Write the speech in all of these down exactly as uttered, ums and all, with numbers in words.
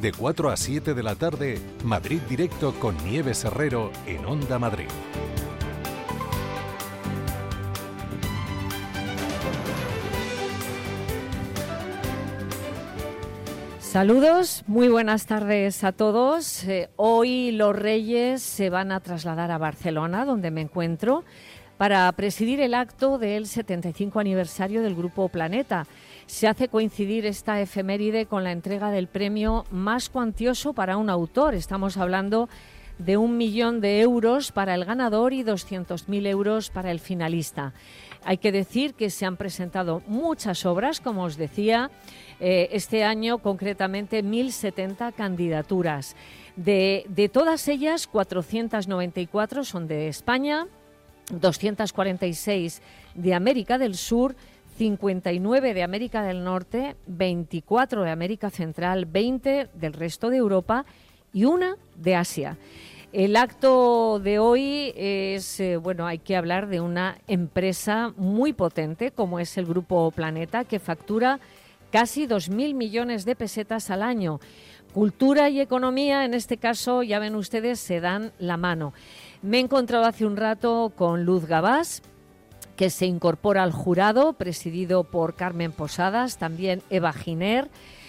De cuatro a siete de la tarde, Madrid Directo con Nieves Herrero en Onda Madrid. Saludos, muy buenas tardes a todos. Eh, hoy los Reyes se van a trasladar a Barcelona, donde me encuentro, para presidir el acto del setenta y cinco aniversario del Grupo Planeta. Se hace coincidir esta efeméride con la entrega del premio más cuantioso para un autor. Estamos hablando de un millón de euros para el ganador y doscientos mil euros para el finalista. Hay que decir que se han presentado muchas obras, como os decía, eh, este año concretamente mil setenta candidaturas. De, de todas ellas, cuatrocientas noventa y cuatro son de España, doscientas cuarenta y seis de América del Sur, cincuenta y nueve de América del Norte, veinticuatro de América Central, veinte del resto de Europa y una de Asia. El acto de hoy es, eh, bueno, hay que hablar de una empresa muy potente como es el Grupo Planeta, que factura casi dos mil millones de pesetas al año. Cultura y economía, en este caso, ya ven ustedes, se dan la mano. Me he encontrado hace un rato con Luz Gabás, que se incorpora al jurado, presidido por Carmen Posadas, también Eva Giner.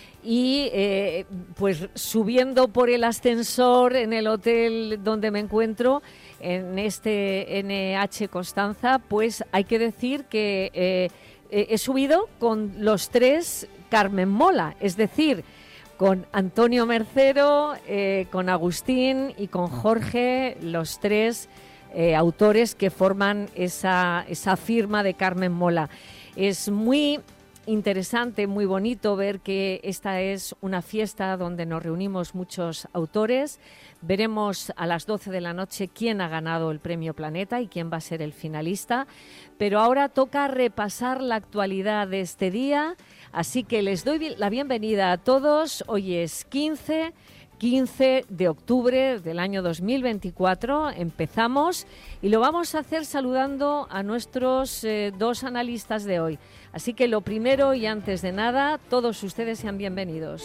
Y eh, pues subiendo por el ascensor en el hotel donde me encuentro, en este N H Constanza, pues hay que decir que eh, he subido con los tres Carmen Mola, es decir, con Antonio Mercero, eh, con Agustín y con Jorge, los tres eh, autores que forman esa, esa firma de Carmen Mola. Es muy interesante, muy bonito ver que esta es una fiesta donde nos reunimos muchos autores. Veremos a las doce de la noche quién ha ganado el Premio Planeta y quién va a ser el finalista. Pero ahora toca repasar la actualidad de este día, así que les doy la bienvenida a todos. Hoy es quince de octubre del año dos mil veinticuatro. Empezamos y lo vamos a hacer saludando a nuestros eh, dos analistas de hoy. Así que lo primero y antes de nada, todos ustedes sean bienvenidos.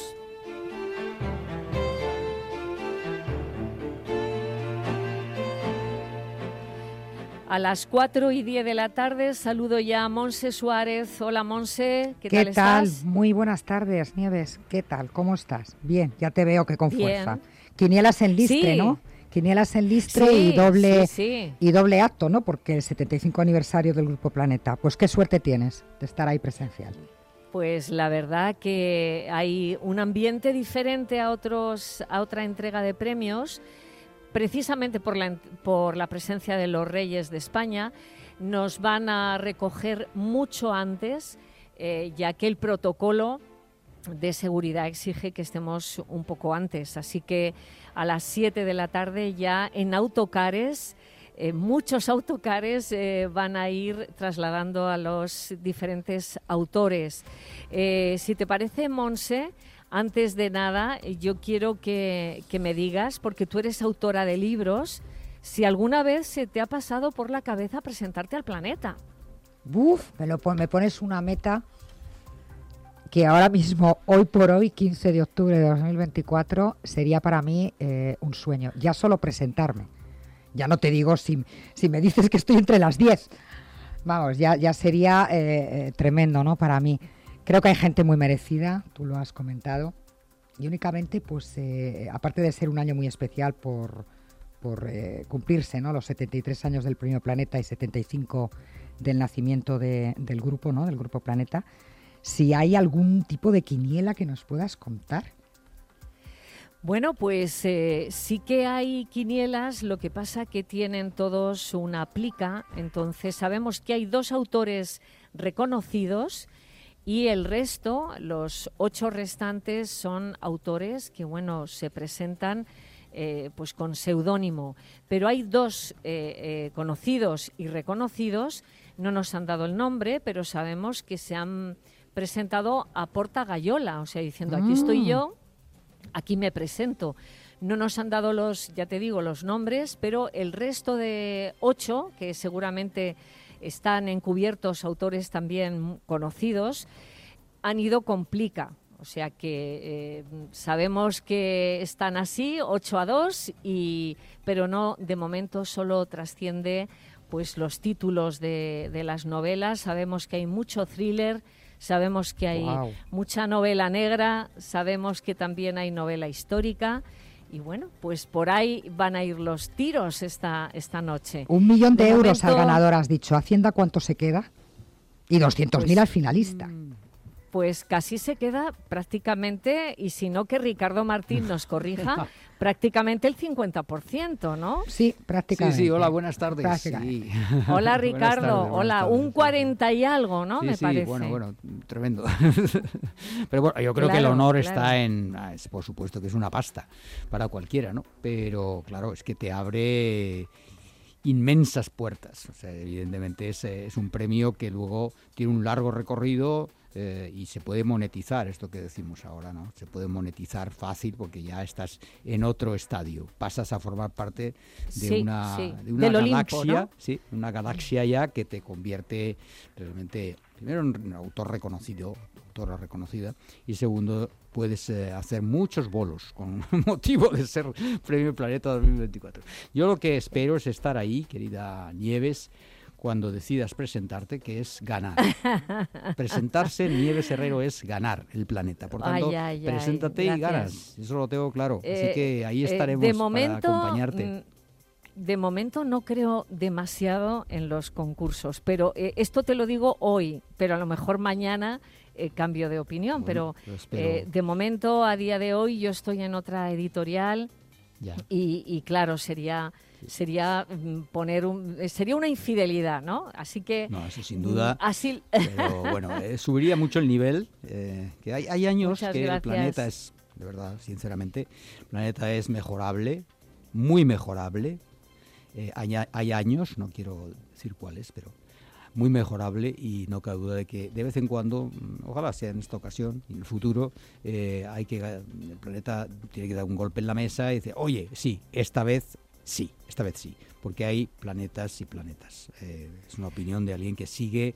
A las cuatro y diez de la tarde saludo ya a Monse Suárez. Hola Monse, ¿qué, ¿Qué tal, tal estás? Muy buenas tardes, Nieves. ¿Qué tal? ¿Cómo estás? Bien, ya te veo que con Bien. fuerza. Quinielas en listre, Sí. ¿no? Quinielas en listre Sí, y doble sí, sí. y doble acto, ¿no? Porque el setenta y cinco aniversario del Grupo Planeta. Pues qué suerte tienes de estar ahí presencial. Pues la verdad que hay un ambiente diferente a otros a otra entrega de premios. Precisamente por la, por la presencia de los Reyes de España, nos van a recoger mucho antes, eh, ya que el protocolo de seguridad exige que estemos un poco antes. Así que a las siete de la tarde ya en autocares, eh, muchos autocares eh, van a ir trasladando a los diferentes autores. Eh, si te parece, Monse, antes de nada, yo quiero que, que me digas, porque tú eres autora de libros, si alguna vez se te ha pasado por la cabeza presentarte al Planeta. Buf, me, lo, me pones una meta que ahora mismo, hoy por hoy, quince de octubre de dos mil veinticuatro, sería para mí eh, un sueño. Ya solo presentarme. Ya no te digo si, si me dices que estoy entre las diez. Vamos, ya, ya sería eh, eh, tremendo, ¿no? Para mí. Creo que hay gente muy merecida, tú lo has comentado, y únicamente, pues, eh, aparte de ser un año muy especial por, por eh, cumplirse, ¿no?, los setenta y tres años del Premio Planeta y setenta y cinco del nacimiento de, del grupo, ¿no?, del Grupo Planeta, si hay algún tipo de quiniela que nos puedas contar. Bueno, pues eh, sí que hay quinielas, lo que pasa que tienen todos una plica, entonces sabemos que hay dos autores reconocidos. Y el resto, los ocho restantes, son autores que, bueno, se presentan eh, pues con seudónimo. Pero hay dos eh, eh, conocidos y reconocidos, no nos han dado el nombre, pero sabemos que se han presentado a Porta Gayola, o sea, diciendo, aquí estoy yo, aquí me presento. No nos han dado los, ya te digo, los nombres, pero el resto de ocho, que seguramente están encubiertos autores también conocidos, han ido con plica. O sea que eh, sabemos que están así, ocho a dos, y, pero no, de momento solo trasciende pues los títulos de, de las novelas. Sabemos que hay mucho thriller, sabemos que hay wow. mucha novela negra, sabemos que también hay novela histórica. Y bueno, pues por ahí van a ir los tiros esta, esta noche. Un millón de, de euros momento, al ganador, has dicho. ¿Hacienda cuánto se queda? Y doscientos mil pues, al finalista. Pues casi se queda prácticamente, y si no que Ricardo Martín nos corrija, prácticamente el cincuenta por ciento, ¿no? Sí, prácticamente. Sí, sí, hola, buenas tardes. Sí. Hola, Ricardo, tardes, hola, tardes, un cuarenta y algo, ¿no? Sí, Me sí, parece. bueno, bueno, tremendo. Pero bueno, yo creo claro, que el honor claro. está en, es, por supuesto que es una pasta para cualquiera, ¿no? Pero claro, es que te abre inmensas puertas. O sea, evidentemente es, es un premio que luego tiene un largo recorrido. Eh, y se puede monetizar, esto que decimos ahora, ¿no? Se puede monetizar fácil porque ya estás en otro estadio. Pasas a formar parte de sí, una, sí. de una galaxia, Olimpo, ¿no? sí, una galaxia ya que te convierte realmente, primero, en un autor reconocido, autora reconocida, y segundo, puedes eh, hacer muchos bolos con motivo de ser Premio Planeta dos mil veinticuatro. Yo lo que espero es estar ahí, querida Nieves, cuando decidas presentarte, que es ganar. Presentarse, Nieves Herrero, es ganar el planeta. Por tanto, ay, ay, preséntate ay, y ganas. Eso lo tengo claro. Eh, Así que ahí estaremos eh, de momento, para acompañarte. De momento no creo demasiado en los concursos, pero eh, esto te lo digo hoy, pero a lo mejor mañana eh, cambio de opinión. Bueno, pero eh, de momento, a día de hoy, yo estoy en otra editorial y, y claro, sería... sería poner un sería una infidelidad, ¿no? Así que no, eso sin duda. Así, pero bueno, eh, subiría mucho el nivel. Eh, que hay, hay años Muchas que gracias. El planeta es, de verdad, sinceramente, el planeta es mejorable, muy mejorable. Eh, hay, hay años, no quiero decir cuáles, pero muy mejorable, y no cabe duda de que de vez en cuando, ojalá sea en esta ocasión y en el futuro, eh, hay que el planeta tiene que dar un golpe en la mesa y decir, oye, sí, esta vez sí, esta vez sí, porque hay planetas y planetas. Eh, es una opinión de alguien que sigue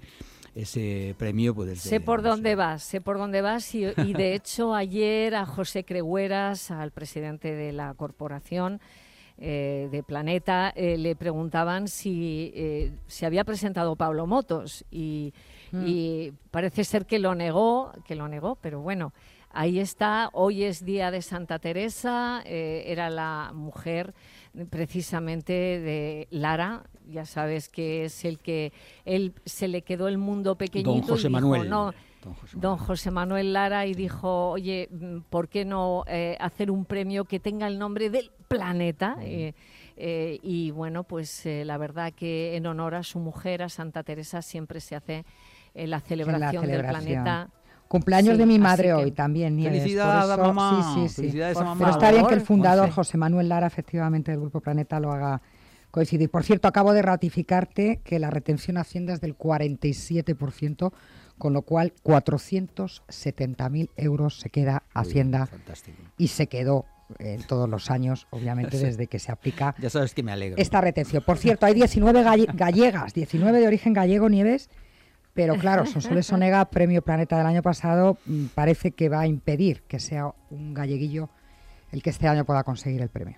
ese premio. Pues desde, sé por no dónde sé. vas, sé por dónde vas y, y de hecho ayer a José Crehueras, al presidente de la corporación eh, de Planeta, eh, le preguntaban si eh, se había presentado Pablo Motos y, mm. y parece ser que lo negó, que lo negó, pero bueno. Ahí está, hoy es día de Santa Teresa, eh, era la mujer precisamente de Lara, ya sabes que es el que él se le quedó el mundo pequeñito. Don José y dijo, Manuel. No, Don José Don Manuel. José Manuel Lara, y dijo, oye, ¿por qué no eh, hacer un premio que tenga el nombre del planeta? Mm. Eh, eh, y bueno, pues eh, la verdad que en honor a su mujer, a Santa Teresa, siempre se hace eh, la, celebración la celebración del planeta. Cumpleaños sí, de mi madre hoy que... también, Nieves. Felicidades a mamá. Sí, sí, sí. Felicidades a mamá. Pero está bien que el fundador, once. José Manuel Lara, efectivamente, del Grupo Planeta, lo haga coincidir. Por cierto, acabo de ratificarte que la retención a Hacienda es del cuarenta y siete por ciento, con lo cual cuatrocientos setenta mil euros se queda Hacienda. Fantástico. Y se quedó en todos los años, obviamente, sí. desde que se aplica ya sabes que me alegro. esta retención. Por cierto, hay diecinueve galle- gallegas, diecinueve de origen gallego, Nieves. Pero claro, Sonsoles Onega, Premio Planeta del año pasado, parece que va a impedir que sea un galleguillo el que este año pueda conseguir el premio.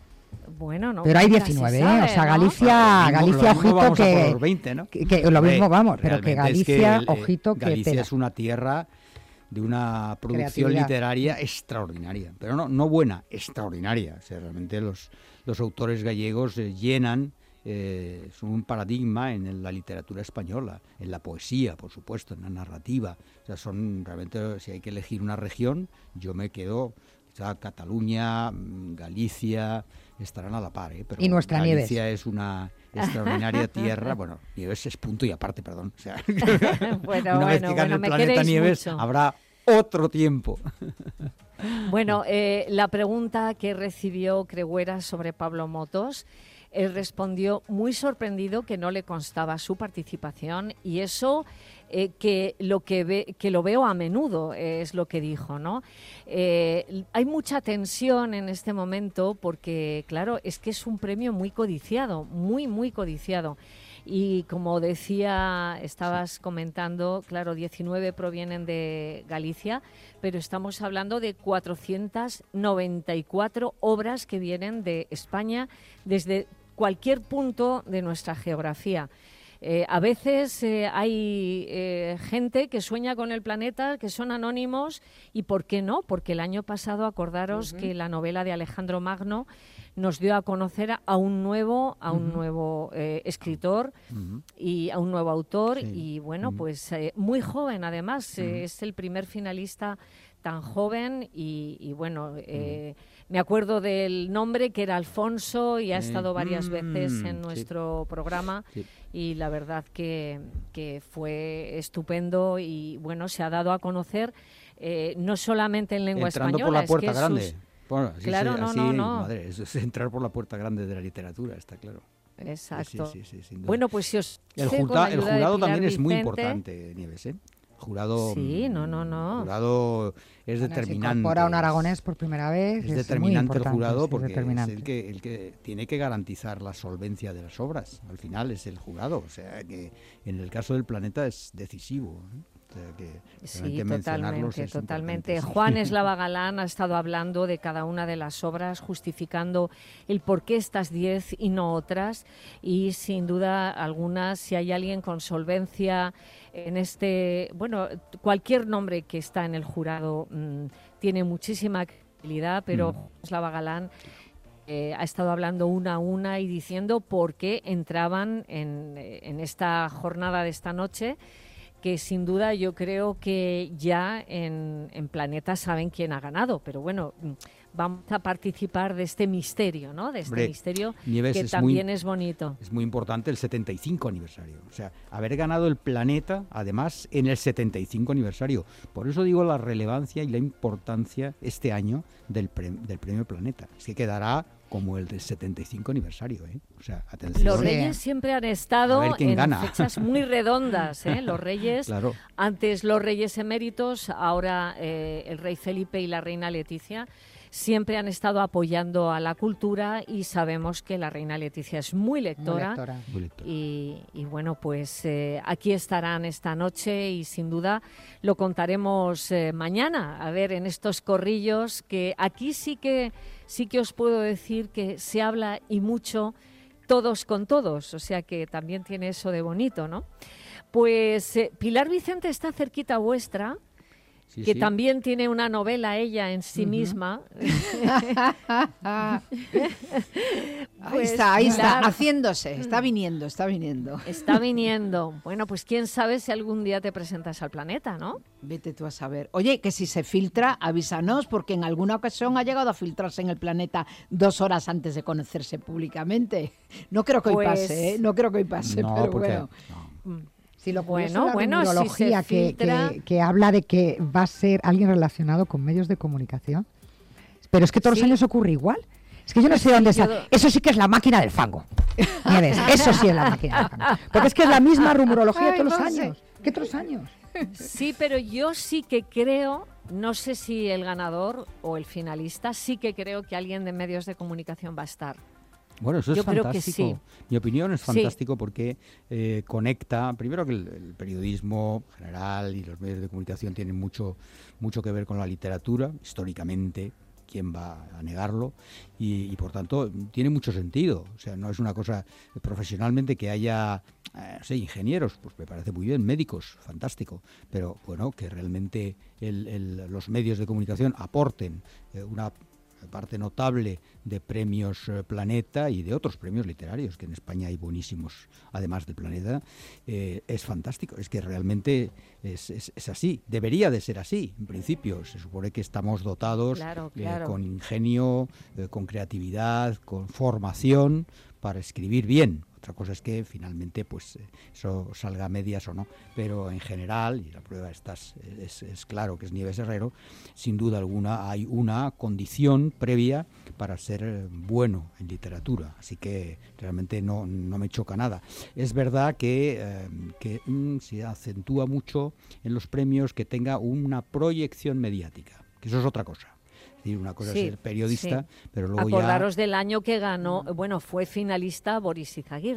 Bueno, no. Pero hay diecinueve, sabe, ¿eh? O sea, ¿no? Galicia, Bueno, lo mismo, Galicia, lo mismo ojito vamos que, a por los veinte, ¿no? que, que lo mismo vamos, pero que Realmente es Galicia, el, eh, ojito que Galicia tela. es una tierra de una producción Creatividad. literaria extraordinaria, pero no no buena, extraordinaria. O sea, realmente los los autores gallegos eh, llenan Eh, son un paradigma en la literatura española, en la poesía, por supuesto, en la narrativa. O sea, son realmente, si hay que elegir una región, yo me quedo, o sea, Cataluña, Galicia, estarán a la par, ¿eh? Pero y nuestra Galicia Nieves. es una extraordinaria tierra. Bueno, Nieves es punto y aparte, perdón. O sea, bueno, una vez bueno, que gane bueno, el me planeta queréis Nieves, mucho. habrá otro tiempo. Bueno, eh, la pregunta que recibió Crehueras sobre Pablo Motos, él respondió muy sorprendido que no le constaba su participación, y eso eh, que lo que ve, que lo veo a menudo, eh, es lo que dijo, ¿no? Eh, hay mucha tensión en este momento porque, claro, es que es un premio muy codiciado, muy, muy codiciado. Y como decía, estabas comentando, claro, diecinueve provienen de Galicia, pero estamos hablando de cuatrocientas noventa y cuatro obras que vienen de España desde cualquier punto de nuestra geografía. Eh, a veces eh, hay eh, gente que sueña con el planeta, que son anónimos, y ¿por qué no? Porque el año pasado, acordaros uh-huh. que la novela de Alejandro Magno nos dio a conocer a un nuevo, a un uh-huh. nuevo eh, escritor uh-huh. y a un nuevo autor, sí. y bueno, uh-huh. pues eh, muy joven además, uh-huh. eh, es el primer finalista tan joven y, y bueno, eh, uh-huh. me acuerdo del nombre, que era Alfonso, y ha sí. estado varias veces en nuestro sí. programa sí. y la verdad que, que fue estupendo y bueno, se ha dado a conocer eh, no solamente en lengua Entrando española. por la puerta es que grande. Sus... Bueno, así claro, se, no, así, no, no. Madre, eso es entrar por la puerta grande de la literatura, está claro. Exacto. Sí, sí, sí, sin duda. Bueno, pues si os... El, junta, el jurado también Vicente, es muy importante, Nieves, ¿eh? Jurado, sí, no, no, no. jurado es bueno, determinante. Se incorpora un aragonés por primera vez. Es, es determinante el jurado es porque es el que, el que tiene que garantizar la solvencia de las obras. Al final es el jurado. O sea que en el caso del Planeta es decisivo, ¿eh? O sea que sí, totalmente, totalmente. Sí. Juan Eslava Galán ha estado hablando de cada una de las obras, justificando el por qué estas diez y no otras, y sin duda alguna, si hay alguien con solvencia en este, bueno, cualquier nombre que está en el jurado mmm, tiene muchísima credibilidad, pero mm. Juan Eslava Galán Eh, ha estado hablando una a una y diciendo por qué entraban en, en esta jornada de esta noche, que sin duda yo creo que ya en, en Planeta saben quién ha ganado, pero bueno, vamos a participar de este misterio, ¿no? De este Hombre, misterio Nieves, que es también muy, es bonito. Es muy importante el setenta y cinco aniversario, o sea, haber ganado el Planeta, además, en el setenta y cinco aniversario. Por eso digo la relevancia y la importancia este año del, pre, del Premio Planeta. Es que quedará como el del setenta y cinco aniversario, ¿eh? O sea, atención. Los Reyes siempre han estado en gana. fechas muy redondas, ¿eh? Los Reyes, claro. Antes los Reyes eméritos, ahora eh, el Rey Felipe y la Reina Leticia, siempre han estado apoyando a la cultura y sabemos que la Reina Leticia es muy lectora. Muy lectora. Muy lectora. Y, y bueno, pues eh, aquí estarán esta noche y sin duda lo contaremos eh, mañana, a ver, en estos corrillos, que aquí sí que... Sí que os puedo decir que se habla y mucho todos con todos, o sea que también tiene eso de bonito, ¿no? Pues eh, Pilar Vicente está cerquita vuestra, sí, que sí. también tiene una novela ella en sí uh-huh. misma. Pues, ahí está, ahí Pilar, está, haciéndose, está viniendo, está viniendo. Está viniendo. Bueno, pues quién sabe si algún día te presentas al Planeta, ¿no? Vete tú a saber. Oye, que si se filtra, avísanos, porque en alguna ocasión ha llegado a filtrarse en el Planeta dos horas antes de conocerse públicamente. No creo que hoy pues, pase, ¿eh? No creo que hoy pase, no, pero porque, bueno. No. Si lo bueno, la bueno, numerología si se que, filtra... que, que habla de que va a ser alguien relacionado con medios de comunicación. Pero es que todos sí. los años ocurre igual. Es que yo no sé dónde está. Eso sí que es la máquina del fango. Nieves, eso sí es la máquina del fango. Porque es que es la misma rumorología Ay, todos los no años. sé. ¿Qué otros años? Sí, pero yo sí que creo, no sé si el ganador o el finalista, sí que creo que alguien de medios de comunicación va a estar. Bueno, eso es Yo fantástico. Creo que sí. Mi opinión es fantástico sí. porque eh, conecta, primero que el, el periodismo general y los medios de comunicación tienen mucho, mucho que ver con la literatura, históricamente, quién va a negarlo, y, y por tanto tiene mucho sentido. O sea, no es una cosa profesionalmente que haya, eh, no sé, ingenieros, pues me parece muy bien, médicos, fantástico, pero bueno, que realmente el, el, los medios de comunicación aporten eh, una parte notable de premios eh, Planeta y de otros premios literarios, que en España hay buenísimos, además del Planeta, eh, es fantástico. Es que realmente es, es, es así, debería de ser así, en principio. Se supone que estamos dotados claro, claro. Eh, con ingenio, eh, con creatividad, con formación para escribir bien. Otra cosa es que finalmente pues eso salga a medias o no, pero en general, y la prueba está, es, es claro que es Nieves Herrero, sin duda alguna hay una condición previa para ser bueno en literatura, así que realmente no, no me choca nada. Es verdad que, eh, que mm, se acentúa mucho en los premios que tenga una proyección mediática, que eso es otra cosa. Una cosa sí, es ser periodista, sí. pero luego Acordaros ya... del año que ganó, bueno, fue finalista Boris Izaguirre.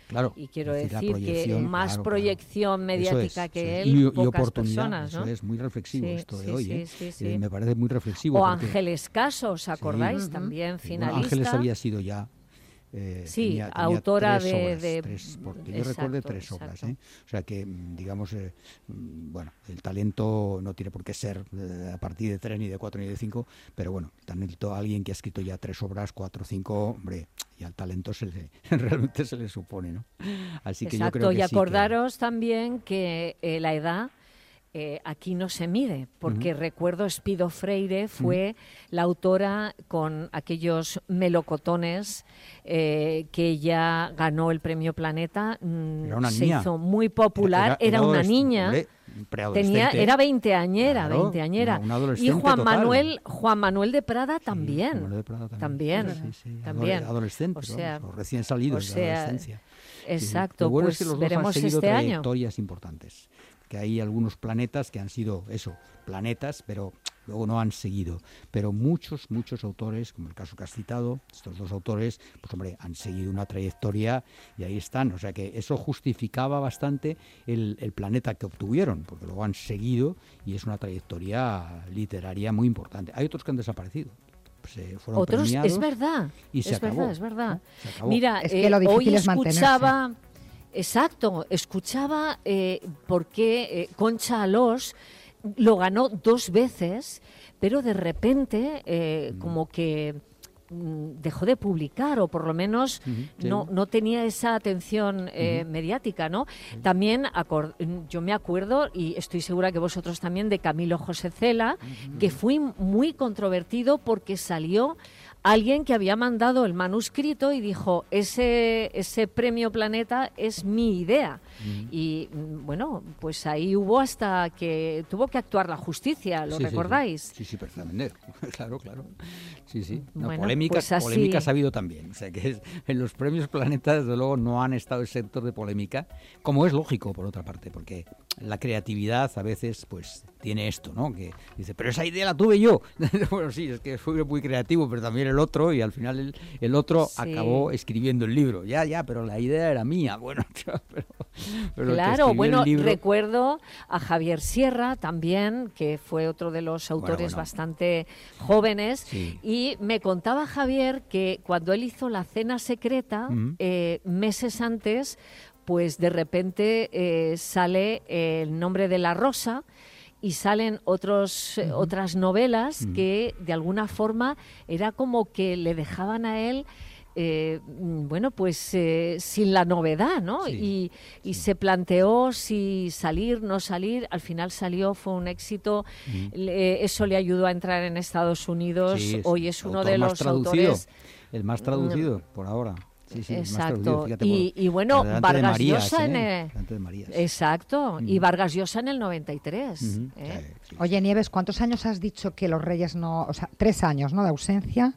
Claro, y quiero es decir, decir que más claro, proyección claro. mediática es, que es. él, y, pocas y oportunidad, personas, ¿no? Eso es muy reflexivo sí, esto de sí, hoy, sí, ¿eh? sí, sí. Eh, me parece muy reflexivo. O porque, Ángeles Caso, ¿os acordáis? Sí. También Sí, finalista. bueno, Ángeles había sido ya... Eh, sí, tenía, tenía autora tres de, obras, de... tres, porque yo exacto, recuerdo tres exacto. obras, ¿eh? O sea que, digamos, eh, bueno, el talento no tiene por qué ser eh, a partir de tres, ni de cuatro, ni de cinco, pero bueno, el talento, alguien que ha escrito ya tres obras, cuatro, cinco, hombre, y al talento se le, realmente se le supone, ¿no? Así que exacto, yo creo que y sí acordaros que... también que eh, la edad... Eh, aquí no se mide, porque uh-huh. recuerdo Espido Freire fue uh-huh. la autora con aquellos melocotones eh, que ya ganó el premio Planeta, mm, era una se niña. hizo muy popular, era, era, era una niña, hombre, tenía, era veinteañera, claro, veinteañera, una, una y Juan total. Manuel, Juan Manuel de Prada también, sí, Manuel de Prada también, también, sí, sí, también, adolescente, o sea, vamos, recién salidos o sea, de la adolescencia. Exacto, Lo bueno pues es que los veremos dos han seguido este año. trayectorias importantes. Que hay algunos planetas que han sido, eso, planetas, pero luego no han seguido. Pero muchos, muchos autores, como el caso que has citado, estos dos autores, pues hombre, han seguido una trayectoria y ahí están. O sea que eso justificaba bastante el, el planeta que obtuvieron, porque luego han seguido y es una trayectoria literaria muy importante. Hay otros que han desaparecido. Se fueron otros, premiados es verdad, y se es acabó, verdad, es verdad. ¿no? Se acabó. Mira, es que eh, lo difícil hoy es escuchaba... mantenerse. Exacto, escuchaba eh, por qué eh, Concha Alós lo ganó dos veces, pero de repente eh, mm. como que mm, dejó de publicar, o por lo menos uh-huh, sí. no, no tenía esa atención eh, uh-huh. mediática, ¿no? Sí. También acord- yo me acuerdo, y estoy segura que vosotros también, de Camilo José Cela, uh-huh. que fue muy controvertido porque salió alguien que había mandado el manuscrito y dijo, ese, ese premio Planeta es mi idea. Mm. Y bueno, pues ahí hubo hasta que tuvo que actuar la justicia, ¿lo sí, recordáis? Sí, sí, sí, sí, perfectamente. Claro, claro. Sí, sí. No, bueno, polémicas, pues así... polémicas ha habido también. O sea, que es, en los premios Planeta, desde luego, no han estado exentos de polémica, como es lógico, por otra parte, porque la creatividad a veces, pues, tiene esto, ¿no? Que dice, pero esa idea la tuve yo. Bueno, sí, es que fui muy creativo, pero también el otro, y al final el, el otro sí. acabó escribiendo el libro. Ya, ya, pero la idea era mía. Bueno, pero, pero claro, bueno, libro... recuerdo a Javier Sierra también, que fue otro de los autores bueno, bueno. bastante jóvenes, sí. y me contaba Javier que cuando él hizo La Cena Secreta, uh-huh. eh, meses antes, pues de repente eh, sale El Nombre de la Rosa, y salen otros, uh-huh. otras novelas uh-huh. que de alguna forma era como que le dejaban a él eh, bueno, pues eh, sin la novedad, ¿no? Sí, y, y sí. se planteó si salir, no salir, al final salió, fue un éxito, uh-huh. le, eso le ayudó a entrar en Estados Unidos, sí, hoy es uno de los más traducido, autores... El más traducido, mm. por ahora. Sí, sí, exacto, Fíjate, y, por, y bueno, Vargas Marías, Llosa ¿eh? en el... de Marías. Exacto, mm. y Vargas Llosa en el noventa y tres. Mm-hmm. ¿eh? Sí, sí, Oye, Nieves, ¿cuántos años has dicho que los Reyes no... O sea, tres años, ¿no?, de ausencia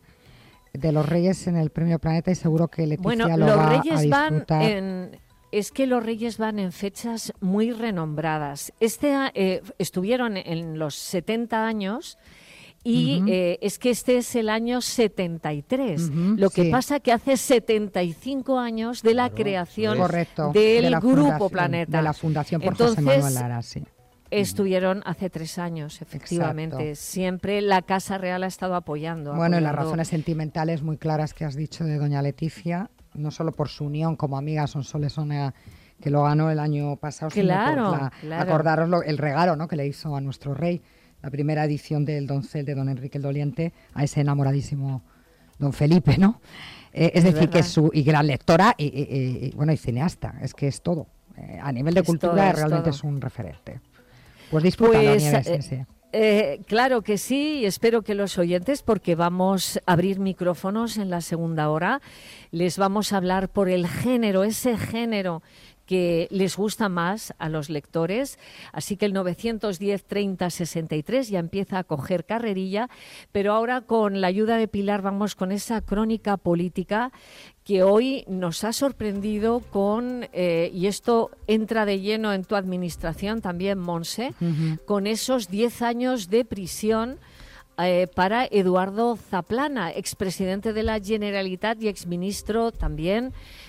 de los Reyes en el Premio Planeta, y seguro que Leticia bueno, lo los va Reyes a disfrutar. Van en... Es que los Reyes van en fechas muy renombradas. Este eh, estuvieron en los setenta años... Y uh-huh. eh, es que este es el año setenta y tres. Uh-huh, Lo que sí. pasa que hace setenta y cinco años de la claro, creación correcto, del de la Grupo Planeta. De la Fundación por Entonces, José Manuel Lara, sí. Estuvieron hace tres años, efectivamente. Exacto. Siempre la Casa Real ha estado apoyando. Bueno, apoyando. y las razones sentimentales muy claras que has dicho de doña Leticia, no solo por su unión como amiga Sonsolesona, que lo ganó el año pasado, claro, sino por la, claro. acordaros lo, el regalo, ¿no?, que le hizo a nuestro rey, la primera edición del Doncel de don Enrique el Doliente, a ese enamoradísimo don Felipe, ¿no? Eh, es, es decir, verdad. que es su y gran lectora y, y, y, bueno, y cineasta, es que es todo. Eh, a nivel de es cultura todo, realmente es, es un referente. Pues disfrútalo, pues, Nieves, eh, ese. Eh, claro que sí, y espero que los oyentes, porque vamos a abrir micrófonos en la segunda hora, les vamos a hablar por el género, ese género que les gusta más a los lectores, así que el novecientos diez treinta sesenta y tres ya empieza a coger carrerilla, pero ahora con la ayuda de Pilar vamos con esa crónica política que hoy nos ha sorprendido con, eh, y esto entra de lleno en tu administración también, Monse, uh-huh. con esos diez años de prisión Eh, para Eduardo Zaplana, expresidente de la Generalitat y exministro también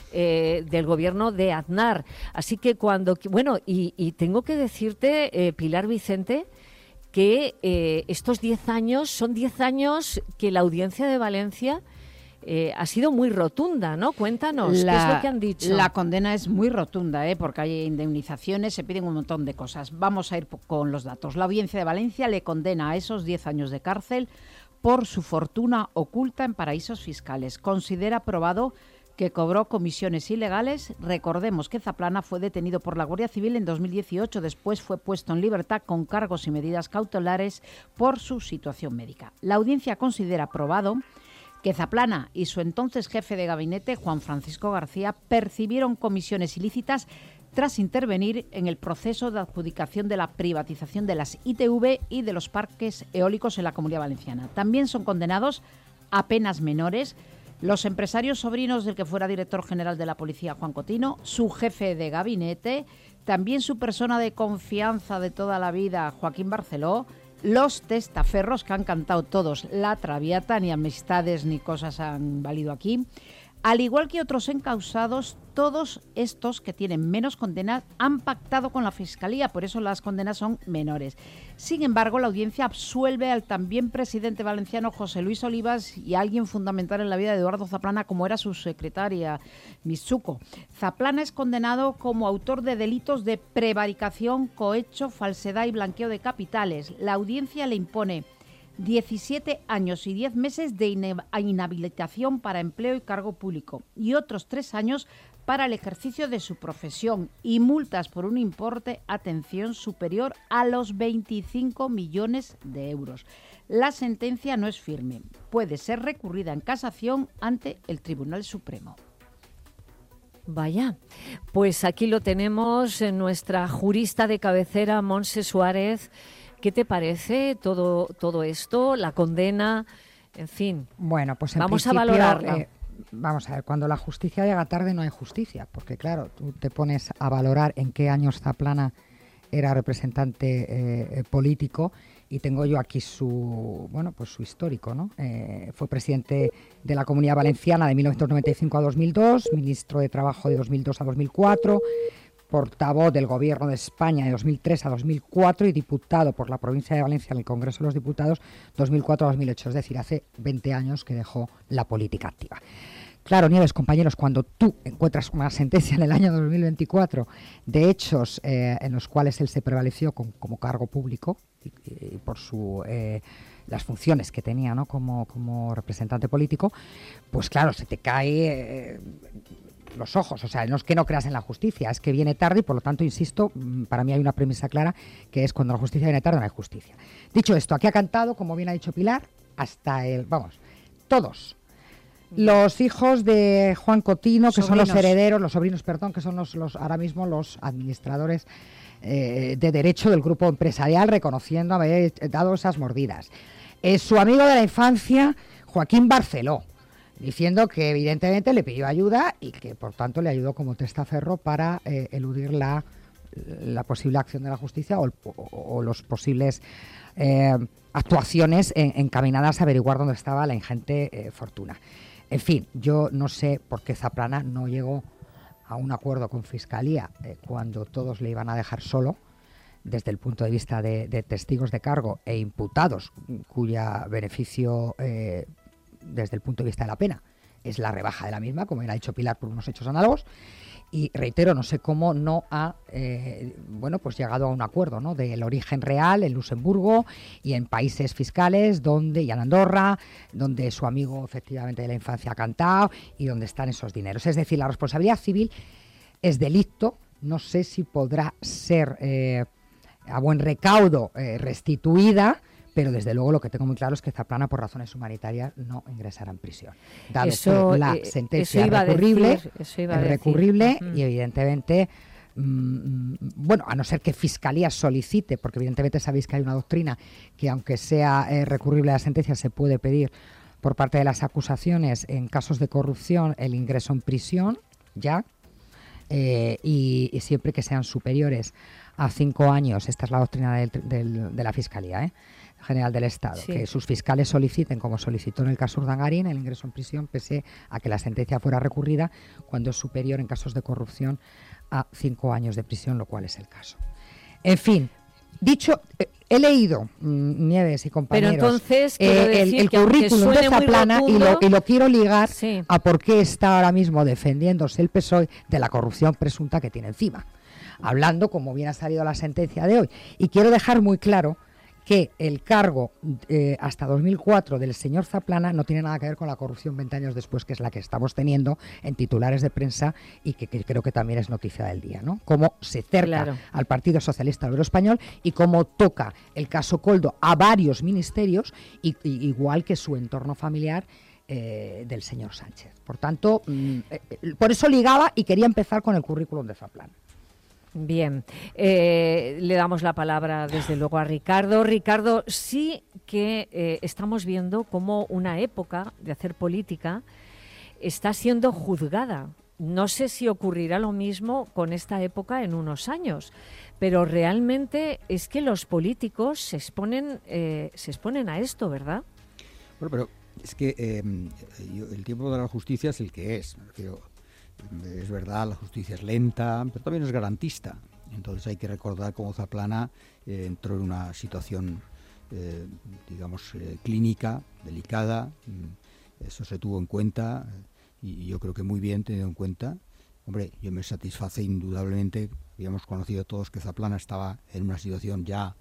eh, del gobierno de Aznar. Así que cuando, bueno, y, y tengo que decirte, eh, Pilar Vicente, que eh, estos diez años son diez años que la Audiencia de Valencia eh, ha sido muy rotunda, ¿no? Cuéntanos, la, ¿qué es lo que han dicho? La condena es muy rotunda, ¿eh? Porque hay indemnizaciones, se piden un montón de cosas. Vamos a ir con los datos. La Audiencia de Valencia le condena a esos diez años de cárcel por su fortuna oculta en paraísos fiscales. Considera probado que cobró comisiones ilegales. Recordemos que Zaplana fue detenido por la Guardia Civil en dos mil dieciocho, después fue puesto en libertad con cargos y medidas cautelares por su situación médica. La audiencia considera probado que Zaplana y su entonces jefe de gabinete, Juan Francisco García, percibieron comisiones ilícitas tras intervenir en el proceso de adjudicación de la privatización de las I T V y de los parques eólicos en la Comunidad Valenciana. También son condenados a penas menores los empresarios sobrinos del que fuera director general de la policía, Juan Cotino, su jefe de gabinete, también su persona de confianza de toda la vida, Joaquín Barceló, los testaferros, que han cantado todos la Traviata, ni amistades ni cosas han valido aquí. Al igual que otros encausados, todos estos que tienen menos condenas han pactado con la Fiscalía, por eso las condenas son menores. Sin embargo, la audiencia absuelve al también presidente valenciano José Luis Olivas y a alguien fundamental en la vida de Eduardo Zaplana, como era su secretaria, Mitsuko. Zaplana es condenado como autor de delitos de prevaricación, cohecho, falsedad y blanqueo de capitales. La audiencia le impone diecisiete años y diez meses de inhabilitación para empleo y cargo público y otros tres años para el ejercicio de su profesión y multas por un importe, atención, superior a los veinticinco millones de euros. La sentencia no es firme, puede ser recurrida en casación ante el Tribunal Supremo. Vaya, pues aquí lo tenemos, nuestra jurista de cabecera, Montse Suárez. ¿Qué te parece todo, todo esto, la condena, en fin? Bueno, pues en vamos a principio, valorarla. Eh, vamos a ver, cuando la justicia llega tarde no hay justicia, porque claro, tú te pones a valorar en qué años Zaplana era representante eh, político y tengo yo aquí su, bueno, pues su histórico, ¿no? Eh, fue presidente de la Comunidad Valenciana de mil novecientos noventa y cinco a dos mil dos, ministro de Trabajo de dos mil dos a dos mil cuatro, portavoz del Gobierno de España de dos mil tres a dos mil cuatro y diputado por la provincia de Valencia en el Congreso de los Diputados dos mil cuatro a dos mil ocho, es decir, hace veinte años que dejó la política activa. Claro, Nieves, compañeros, cuando tú encuentras una sentencia en el año dos mil veinticuatro de hechos eh, en los cuales él se prevaleció con, como cargo público y, y por su... Eh, las funciones que tenía, ¿no? como, como representante político, pues claro, se te cae... Eh, los ojos, o sea, no es que no creas en la justicia, es que viene tarde y por lo tanto, insisto, para mí hay una premisa clara que es cuando la justicia viene tarde no hay justicia. Dicho esto, aquí ha cantado, como bien ha dicho Pilar, hasta el, vamos, todos. Los hijos de Juan Cotino, que sobrinos. Son los herederos, los sobrinos, perdón, que son los, los ahora mismo los administradores eh, de derecho del grupo empresarial, reconociendo haber dado esas mordidas. Eh, su amigo de la infancia, Joaquín Barceló, diciendo que evidentemente le pidió ayuda y que por tanto le ayudó como testaferro para eh, eludir la, la posible acción de la justicia o, o, o los posibles eh, actuaciones en, encaminadas a averiguar dónde estaba la ingente eh, fortuna. En fin, yo no sé por qué Zaplana no llegó a un acuerdo con Fiscalía eh, cuando todos le iban a dejar solo desde el punto de vista de, de testigos de cargo e imputados cuya beneficio eh, desde el punto de vista de la pena es la rebaja de la misma, como ya ha dicho Pilar, por unos hechos análogos, y reitero, no sé cómo no ha eh, bueno, pues llegado a un acuerdo, ¿no? Del origen real en Luxemburgo y en países fiscales donde, y en Andorra, donde su amigo efectivamente de la infancia ha cantado y donde están esos dineros. Es decir, la responsabilidad civil es delito, no sé si podrá ser eh, a buen recaudo eh, restituida, pero desde luego lo que tengo muy claro es que Zaplana, por razones humanitarias, no ingresará en prisión. Dado eso, que la eh, sentencia es recurrible, decir, eso iba a es decir. recurrible Uh-huh. y evidentemente, mmm, bueno, a no ser que Fiscalía solicite, porque evidentemente sabéis que hay una doctrina que aunque sea eh, recurrible la sentencia, se puede pedir por parte de las acusaciones en casos de corrupción el ingreso en prisión, ya. eh, y, y siempre que sean superiores a cinco años, esta es la doctrina del, del, de la Fiscalía ¿eh? General del Estado, sí. Que sus fiscales soliciten, como solicitó en el caso Urdangarín, el ingreso en prisión pese a que la sentencia fuera recurrida, cuando es superior en casos de corrupción a cinco años de prisión, lo cual es el caso. En fin, dicho, eh, he leído, mmm, Nieves y compañeros, pero entonces, eh, el, el currículum de Zaplana y lo, y lo quiero ligar sí. a por qué está ahora mismo defendiéndose el P S O E de la corrupción presunta que tiene encima, hablando como bien ha salido la sentencia de hoy. Y quiero dejar muy claro que el cargo eh, hasta dos mil cuatro del señor Zaplana no tiene nada que ver con la corrupción veinte años después, que es la que estamos teniendo en titulares de prensa y que, que creo que también es noticia del día, ¿no? Cómo se cerca claro. al Partido Socialista Obrero Español y cómo toca el caso Koldo a varios ministerios, y, y, igual que su entorno familiar eh, del señor Sánchez. Por tanto, mm, eh, por eso ligaba y quería empezar con el currículum de Zaplana. Bien, eh, le damos la palabra desde luego a Ricardo. Ricardo, sí que eh, estamos viendo cómo una época de hacer política está siendo juzgada. No sé si ocurrirá lo mismo con esta época en unos años, pero realmente es que los políticos se exponen, eh, se exponen a esto, ¿verdad? Bueno, pero es que eh, el tiempo de la justicia es el que es, me refiero. Es verdad, la justicia es lenta, pero también es garantista. Entonces hay que recordar cómo Zaplana eh, entró en una situación, eh, digamos, eh, clínica, delicada. Eso se tuvo en cuenta y yo creo que muy bien tenido en cuenta. Hombre, yo me satisface indudablemente. Habíamos conocido todos que Zaplana estaba en una situación ya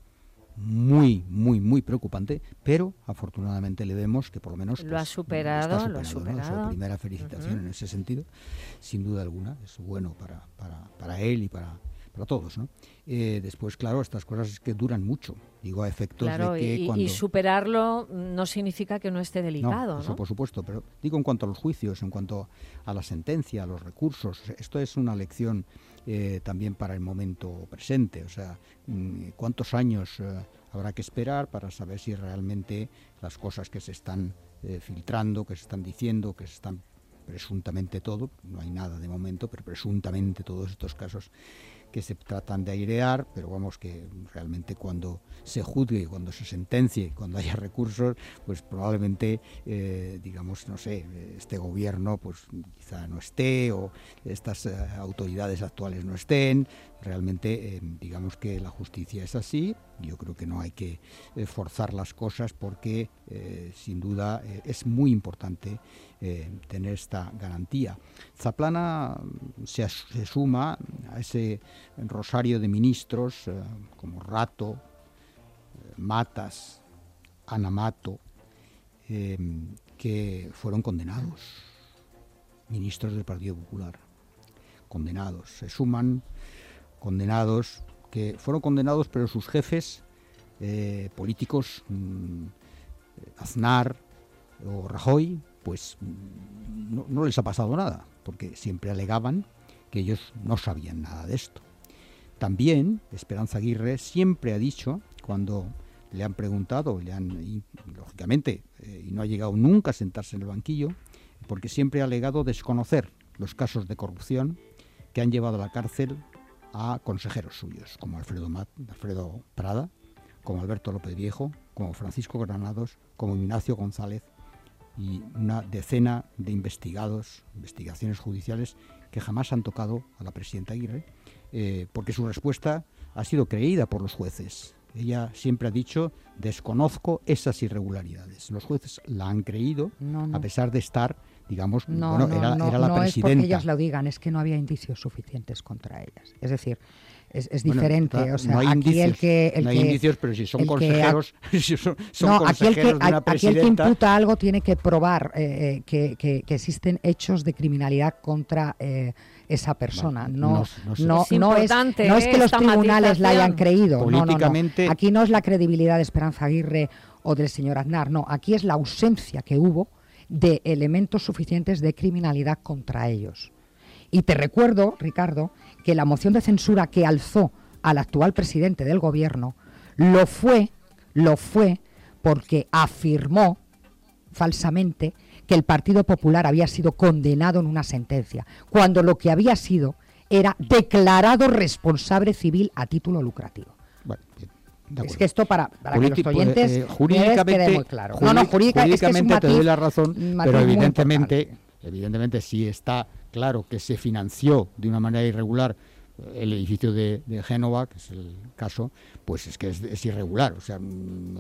muy, muy, muy preocupante, pero afortunadamente le vemos que por lo menos lo pues, ha superado, superado, lo ha superado. ¿no? Su primera felicitación uh-huh. en ese sentido, sin duda alguna, es bueno para, para, para él y para, para todos, ¿no? Eh, después, claro, estas cosas es que duran mucho, digo, a efectos claro, de que y, cuando... y superarlo no significa que no esté delicado, no, eso ¿no? Por supuesto, pero digo en cuanto a los juicios, en cuanto a la sentencia, a los recursos, esto es una lección eh, también para el momento presente, o sea, cuántos años eh, habrá que esperar para saber si realmente las cosas que se están eh, filtrando, que se están diciendo, que se están presuntamente todo, no hay nada de momento, pero presuntamente todos estos casos que se tratan de airear, pero vamos que realmente cuando se juzgue, cuando se sentencie, cuando haya recursos, pues probablemente, eh, digamos, no sé, este gobierno pues quizá no esté o estas eh, autoridades actuales no estén. Realmente, eh, digamos que la justicia es así. Yo creo que no hay que eh, forzar las cosas porque, eh, sin duda, eh, es muy importante eh, tener esta garantía. Zaplana se, se suma a ese rosario de ministros eh, como Rato, eh, Matas, Ana Mato, eh, que fueron condenados, ministros del Partido Popular, condenados. Se suman condenados, que fueron condenados, pero sus jefes eh, políticos, mmm, Aznar o Rajoy, pues no, no les ha pasado nada, porque siempre alegaban que ellos no sabían nada de esto. También Esperanza Aguirre siempre ha dicho, cuando le han preguntado, le han, y, lógicamente, eh, y no ha llegado nunca a sentarse en el banquillo, porque siempre ha alegado desconocer los casos de corrupción que han llevado a la cárcel a consejeros suyos, como Alfredo, Mat, Alfredo Prada, como Alberto López Viejo, como Francisco Granados, como Ignacio González, y una decena de investigados, investigaciones judiciales que jamás han tocado a la presidenta Aguirre, eh, porque su respuesta ha sido creída por los jueces. Ella siempre ha dicho, desconozco esas irregularidades. Los jueces la han creído, no, no. a pesar de estar, digamos, no, bueno, no, era, no, era la no presidenta. No es porque ellas lo digan, es que no había indicios suficientes contra ellas. Es decir, es, es bueno, diferente. Claro, o sea, no hay aquí indicios, el que, el no hay que, indicios, pero si son consejeros, ha, si son, son no, consejeros aquí el que, de una aquí el que presidenta. imputa algo tiene que probar eh, que, que, que existen hechos de criminalidad contra eh, esa persona. Bueno, no, no, no, no, es, no, es, no es que los tribunales la hayan creído. Políticamente, no, no, no. Aquí no es la credibilidad de Esperanza Aguirre o del señor Aznar, no. Aquí es la ausencia que hubo de elementos suficientes de criminalidad contra ellos. Y te recuerdo, Ricardo, que la moción de censura que alzó al actual presidente del gobierno lo fue, lo fue porque afirmó falsamente que el Partido Popular había sido condenado en una sentencia, cuando lo que había sido era declarado responsable civil a título lucrativo. Bueno, bien. Es que esto para, para Politi- que los oyentes eh, jurídicamente, quede muy claro. Jurídic- no, no, jurídica, jurídicamente es que es un te matiz, doy la razón, matiz pero muy evidentemente, importante. evidentemente sí está claro que se financió de una manera irregular el edificio de, de Génova, que es el caso, pues es que es, es irregular, o sea,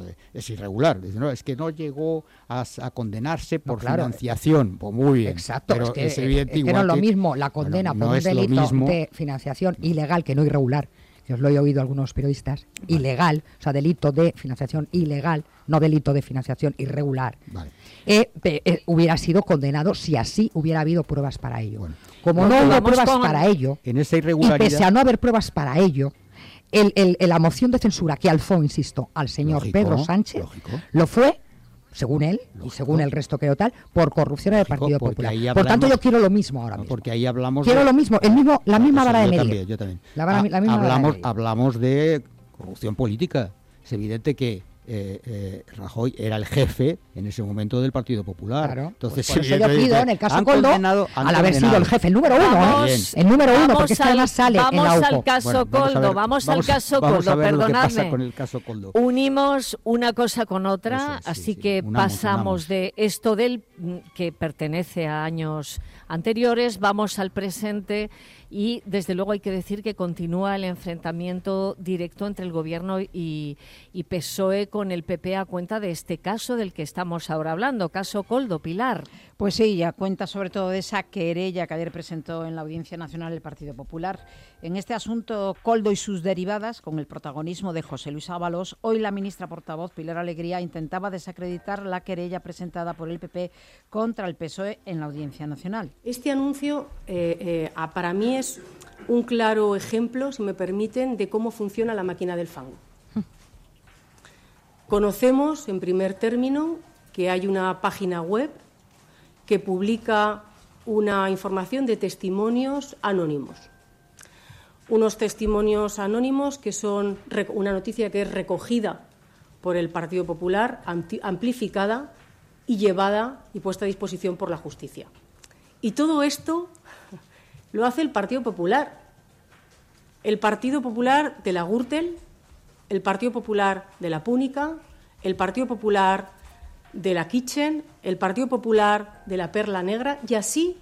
es irregular. Dice, no, es que no llegó a, a condenarse por no, claro. financiación. Pues muy bien. Exacto, pero es que, es evidente es que igual no es lo que, mismo la condena bueno, no por un delito mismo, de financiación ilegal que no irregular. Que os lo he oído a algunos periodistas, vale. ilegal, o sea, delito de financiación ilegal, no delito de financiación irregular, vale. eh, eh, hubiera sido condenado si así hubiera habido pruebas para ello. Bueno. Como no, no hubo pruebas con... para ello, en esa irregularidad... y pese a no haber pruebas para ello, el, el, el, la moción de censura que alzó, insisto, al señor lógico, Pedro Sánchez, lógico. lo fue, según él, lógico. y según el resto creo tal, por corrupción del Partido Popular. Hablamos, por tanto, yo quiero lo mismo ahora mismo. Porque ahí hablamos quiero de... lo mismo, el mismo, la misma vara de medir. Yo también, yo también. La, vara, la misma hablamos, vara de medir. hablamos de corrupción política. Es evidente que eh, eh, Rajoy era el jefe en ese momento del Partido Popular. Claro. Entonces, pues por eso yo pido en el caso Coldo, al haber sido el jefe, el número uno, vamos, ¿eh? el número uno, porque al, además sale vamos en la U C O. al caso bueno, vamos Coldo, ver, vamos, vamos al caso vamos Coldo, a ver perdonadme. Lo que pasa con el caso Coldo. Unimos una cosa con otra, Eso, sí, así sí, que unamos, pasamos unamos. de esto del que pertenece a años anteriores, vamos al presente y desde luego hay que decir que continúa el enfrentamiento directo entre el Gobierno y, y P S O E con el P P a cuenta de este caso del que estamos ahora hablando, caso Coldo, Pilar. Pues sí, ya cuenta sobre todo de esa querella que ayer presentó en la Audiencia Nacional el Partido Popular. En este asunto, Coldo y sus derivadas, con el protagonismo de José Luis Ábalos, hoy la ministra portavoz Pilar Alegría intentaba desacreditar la querella presentada por el P P contra el P S O E en la Audiencia Nacional. Este anuncio, eh, eh, para mí, es un claro ejemplo, si me permiten, de cómo funciona la máquina del fango. Conocemos, en primer término, que hay una página web que publica una información de testimonios anónimos. Unos testimonios anónimos que son una noticia que es recogida por el Partido Popular, amplificada y llevada y puesta a disposición por la justicia. Y todo esto lo hace el Partido Popular. El Partido Popular de la Gürtel, el Partido Popular de la Púnica, el Partido Popular de la Kitchen, el Partido Popular de la Perla Negra y así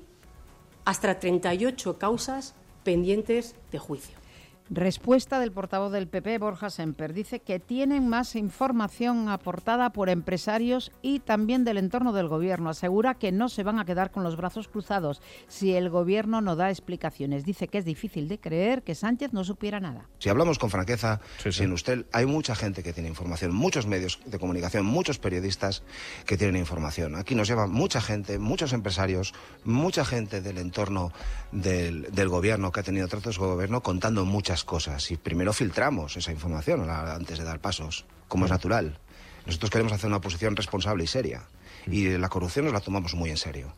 hasta treinta y ocho causas pendientes de juicio. Respuesta del portavoz del P P, Borja Semper. Dice que tienen más información aportada por empresarios y también del entorno del Gobierno. Asegura que no se van a quedar con los brazos cruzados si el Gobierno no da explicaciones. Dice que es difícil de creer que Sánchez no supiera nada. Si hablamos con franqueza, sí, sí. sin usted, hay mucha gente que tiene información, muchos medios de comunicación, muchos periodistas que tienen información. Aquí nos lleva mucha gente, muchos empresarios, mucha gente del entorno del, del Gobierno que ha tenido tratos con el Gobierno contando muchas cosas y primero filtramos esa información antes de dar pasos, como es natural. Nosotros queremos hacer una oposición responsable y seria y la corrupción nos la tomamos muy en serio.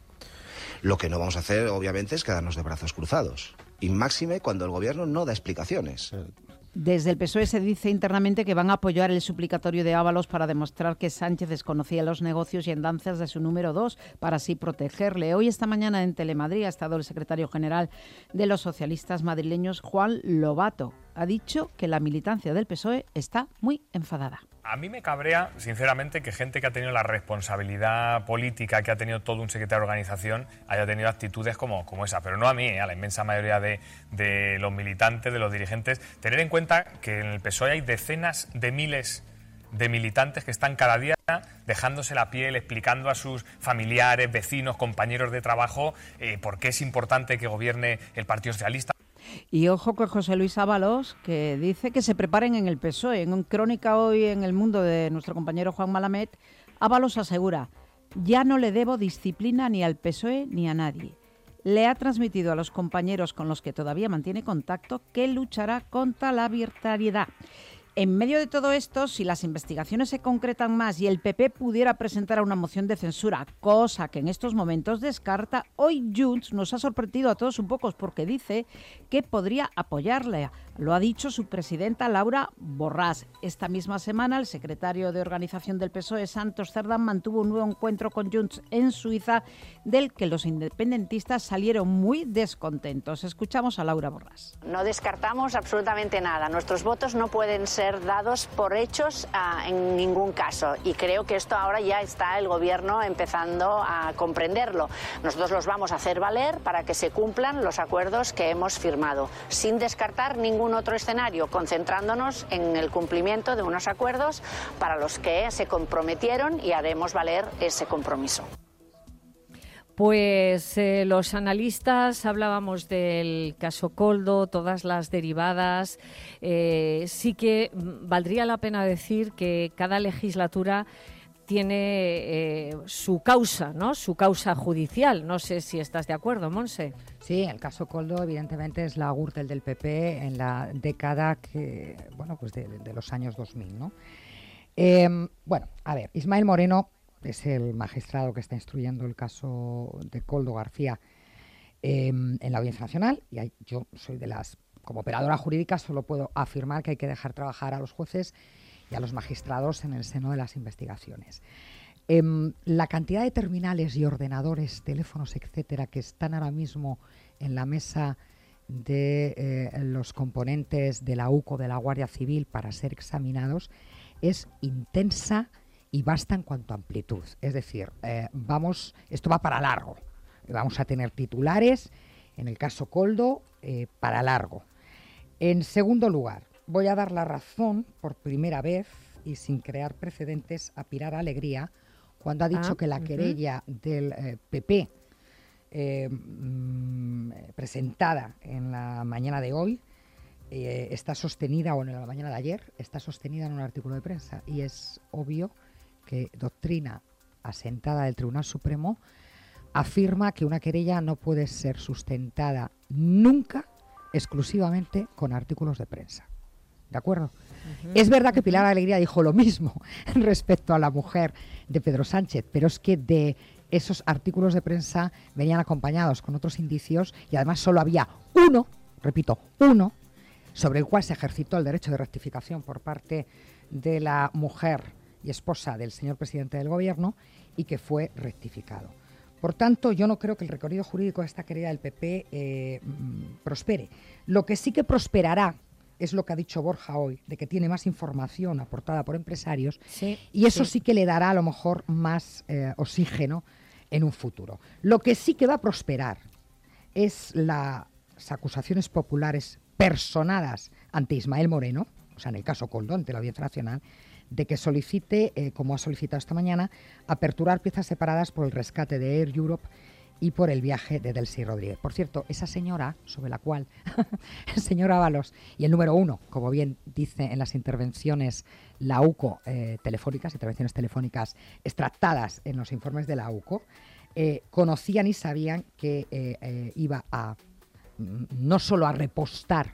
Lo que no vamos a hacer, obviamente, es quedarnos de brazos cruzados y máxime cuando el Gobierno no da explicaciones. Desde el P S O E se dice internamente que van a apoyar el suplicatorio de Ábalos para demostrar que Sánchez desconocía los negocios y andanzas de su número dos, para así protegerle. Hoy, esta mañana, en Telemadrid ha estado el secretario general de los socialistas madrileños, Juan Lobato. Ha dicho que la militancia del P S O E está muy enfadada. A mí me cabrea, sinceramente, que gente que ha tenido la responsabilidad política, que ha tenido todo un secretario de organización, haya tenido actitudes como, como esa. Pero no a mí, ¿eh? A la inmensa mayoría de, de los militantes, de los dirigentes. Tener en cuenta que en el P S O E hay decenas de miles de militantes que están cada día dejándose la piel, explicando a sus familiares, vecinos, compañeros de trabajo eh, por qué es importante que gobierne el Partido Socialista. Y ojo con José Luis Ábalos, que dice que se preparen en el P S O E. En una crónica hoy en El Mundo de nuestro compañero Juan Malamet, Ábalos asegura: ya no le debo disciplina ni al P S O E ni a nadie. Le ha transmitido a los compañeros con los que todavía mantiene contacto que luchará contra la arbitrariedad. En medio de todo esto, si las investigaciones se concretan más y el P P pudiera presentar una moción de censura, cosa que en estos momentos descarta, hoy Junts nos ha sorprendido a todos un poco porque dice que podría apoyarle. Lo ha dicho su presidenta Laura Borràs. Esta misma semana el secretario de organización del P S O E, Santos Cerdán, mantuvo un nuevo encuentro con Junts en Suiza, del que los independentistas salieron muy descontentos. Escuchamos a Laura Borràs. No descartamos absolutamente nada. Nuestros votos no pueden ser dados por hechos uh, en ningún caso, y creo que esto ahora ya está el gobierno empezando a comprenderlo. Nosotros los vamos a hacer valer para que se cumplan los acuerdos que hemos firmado, sin descartar ningún otro escenario, concentrándonos en el cumplimiento de unos acuerdos para los que se comprometieron, y haremos valer ese compromiso. Pues eh, los analistas hablábamos del caso Koldo, todas las derivadas. Eh, sí que valdría la pena decir que cada legislatura tiene eh, su causa, ¿no? Su causa judicial. No sé si estás de acuerdo, Monse. Sí, el caso Koldo evidentemente es la Gürtel del P P en la década que, bueno, pues de, de los años dos mil, ¿no? Eh, bueno, a ver, Ismael Moreno es el magistrado que está instruyendo el caso de Koldo García eh, en la Audiencia Nacional, y hay, yo soy de las, como operadora jurídica, solo puedo afirmar que hay que dejar trabajar a los jueces y a los magistrados en el seno de las investigaciones. Eh, la cantidad de terminales y ordenadores, teléfonos, etcétera, que están ahora mismo en la mesa de eh, los componentes de la U C O, de la Guardia Civil, para ser examinados, es intensa y basta en cuanto a amplitud. Es decir, eh, vamos, esto va para largo. Vamos a tener titulares, en el caso Koldo, eh, para largo. En segundo lugar, voy a dar la razón por primera vez y sin crear precedentes a Pilar Alegría, cuando ha dicho ah, que la uh-huh. querella del eh, P P eh, mm, presentada en la mañana de hoy eh, está sostenida, o en la mañana de ayer, está sostenida en un artículo de prensa, y es obvio que doctrina asentada del Tribunal Supremo afirma que una querella no puede ser sustentada nunca exclusivamente con artículos de prensa. ¿De acuerdo? Uh-huh. Es verdad que Pilar Alegría dijo lo mismo respecto a la mujer de Pedro Sánchez, pero es que de esos artículos de prensa venían acompañados con otros indicios, y además solo había uno, repito, uno, sobre el cual se ejercitó el derecho de rectificación por parte de la mujer y esposa del señor presidente del gobierno, y que fue rectificado. Por tanto, yo no creo que el recorrido jurídico de esta querella del P P eh, prospere. Lo que sí que prosperará es lo que ha dicho Borja hoy, de que tiene más información aportada por empresarios, sí, y eso sí. sí que le dará a lo mejor más eh, oxígeno en un futuro. Lo que sí que va a prosperar es las acusaciones populares personadas ante Ismael Moreno, o sea, en el caso Koldo, ante la Audiencia Nacional, de que solicite, eh, como ha solicitado esta mañana, aperturar piezas separadas por el rescate de Air Europe y por el viaje de Delcy Rodríguez. Por cierto, esa señora, sobre la cual el señor Ábalos, y el número uno, como bien dice en las intervenciones la U C O eh, telefónicas, intervenciones telefónicas extractadas en los informes de la U C O, eh, conocían y sabían que eh, eh, iba a mm, no solo a repostar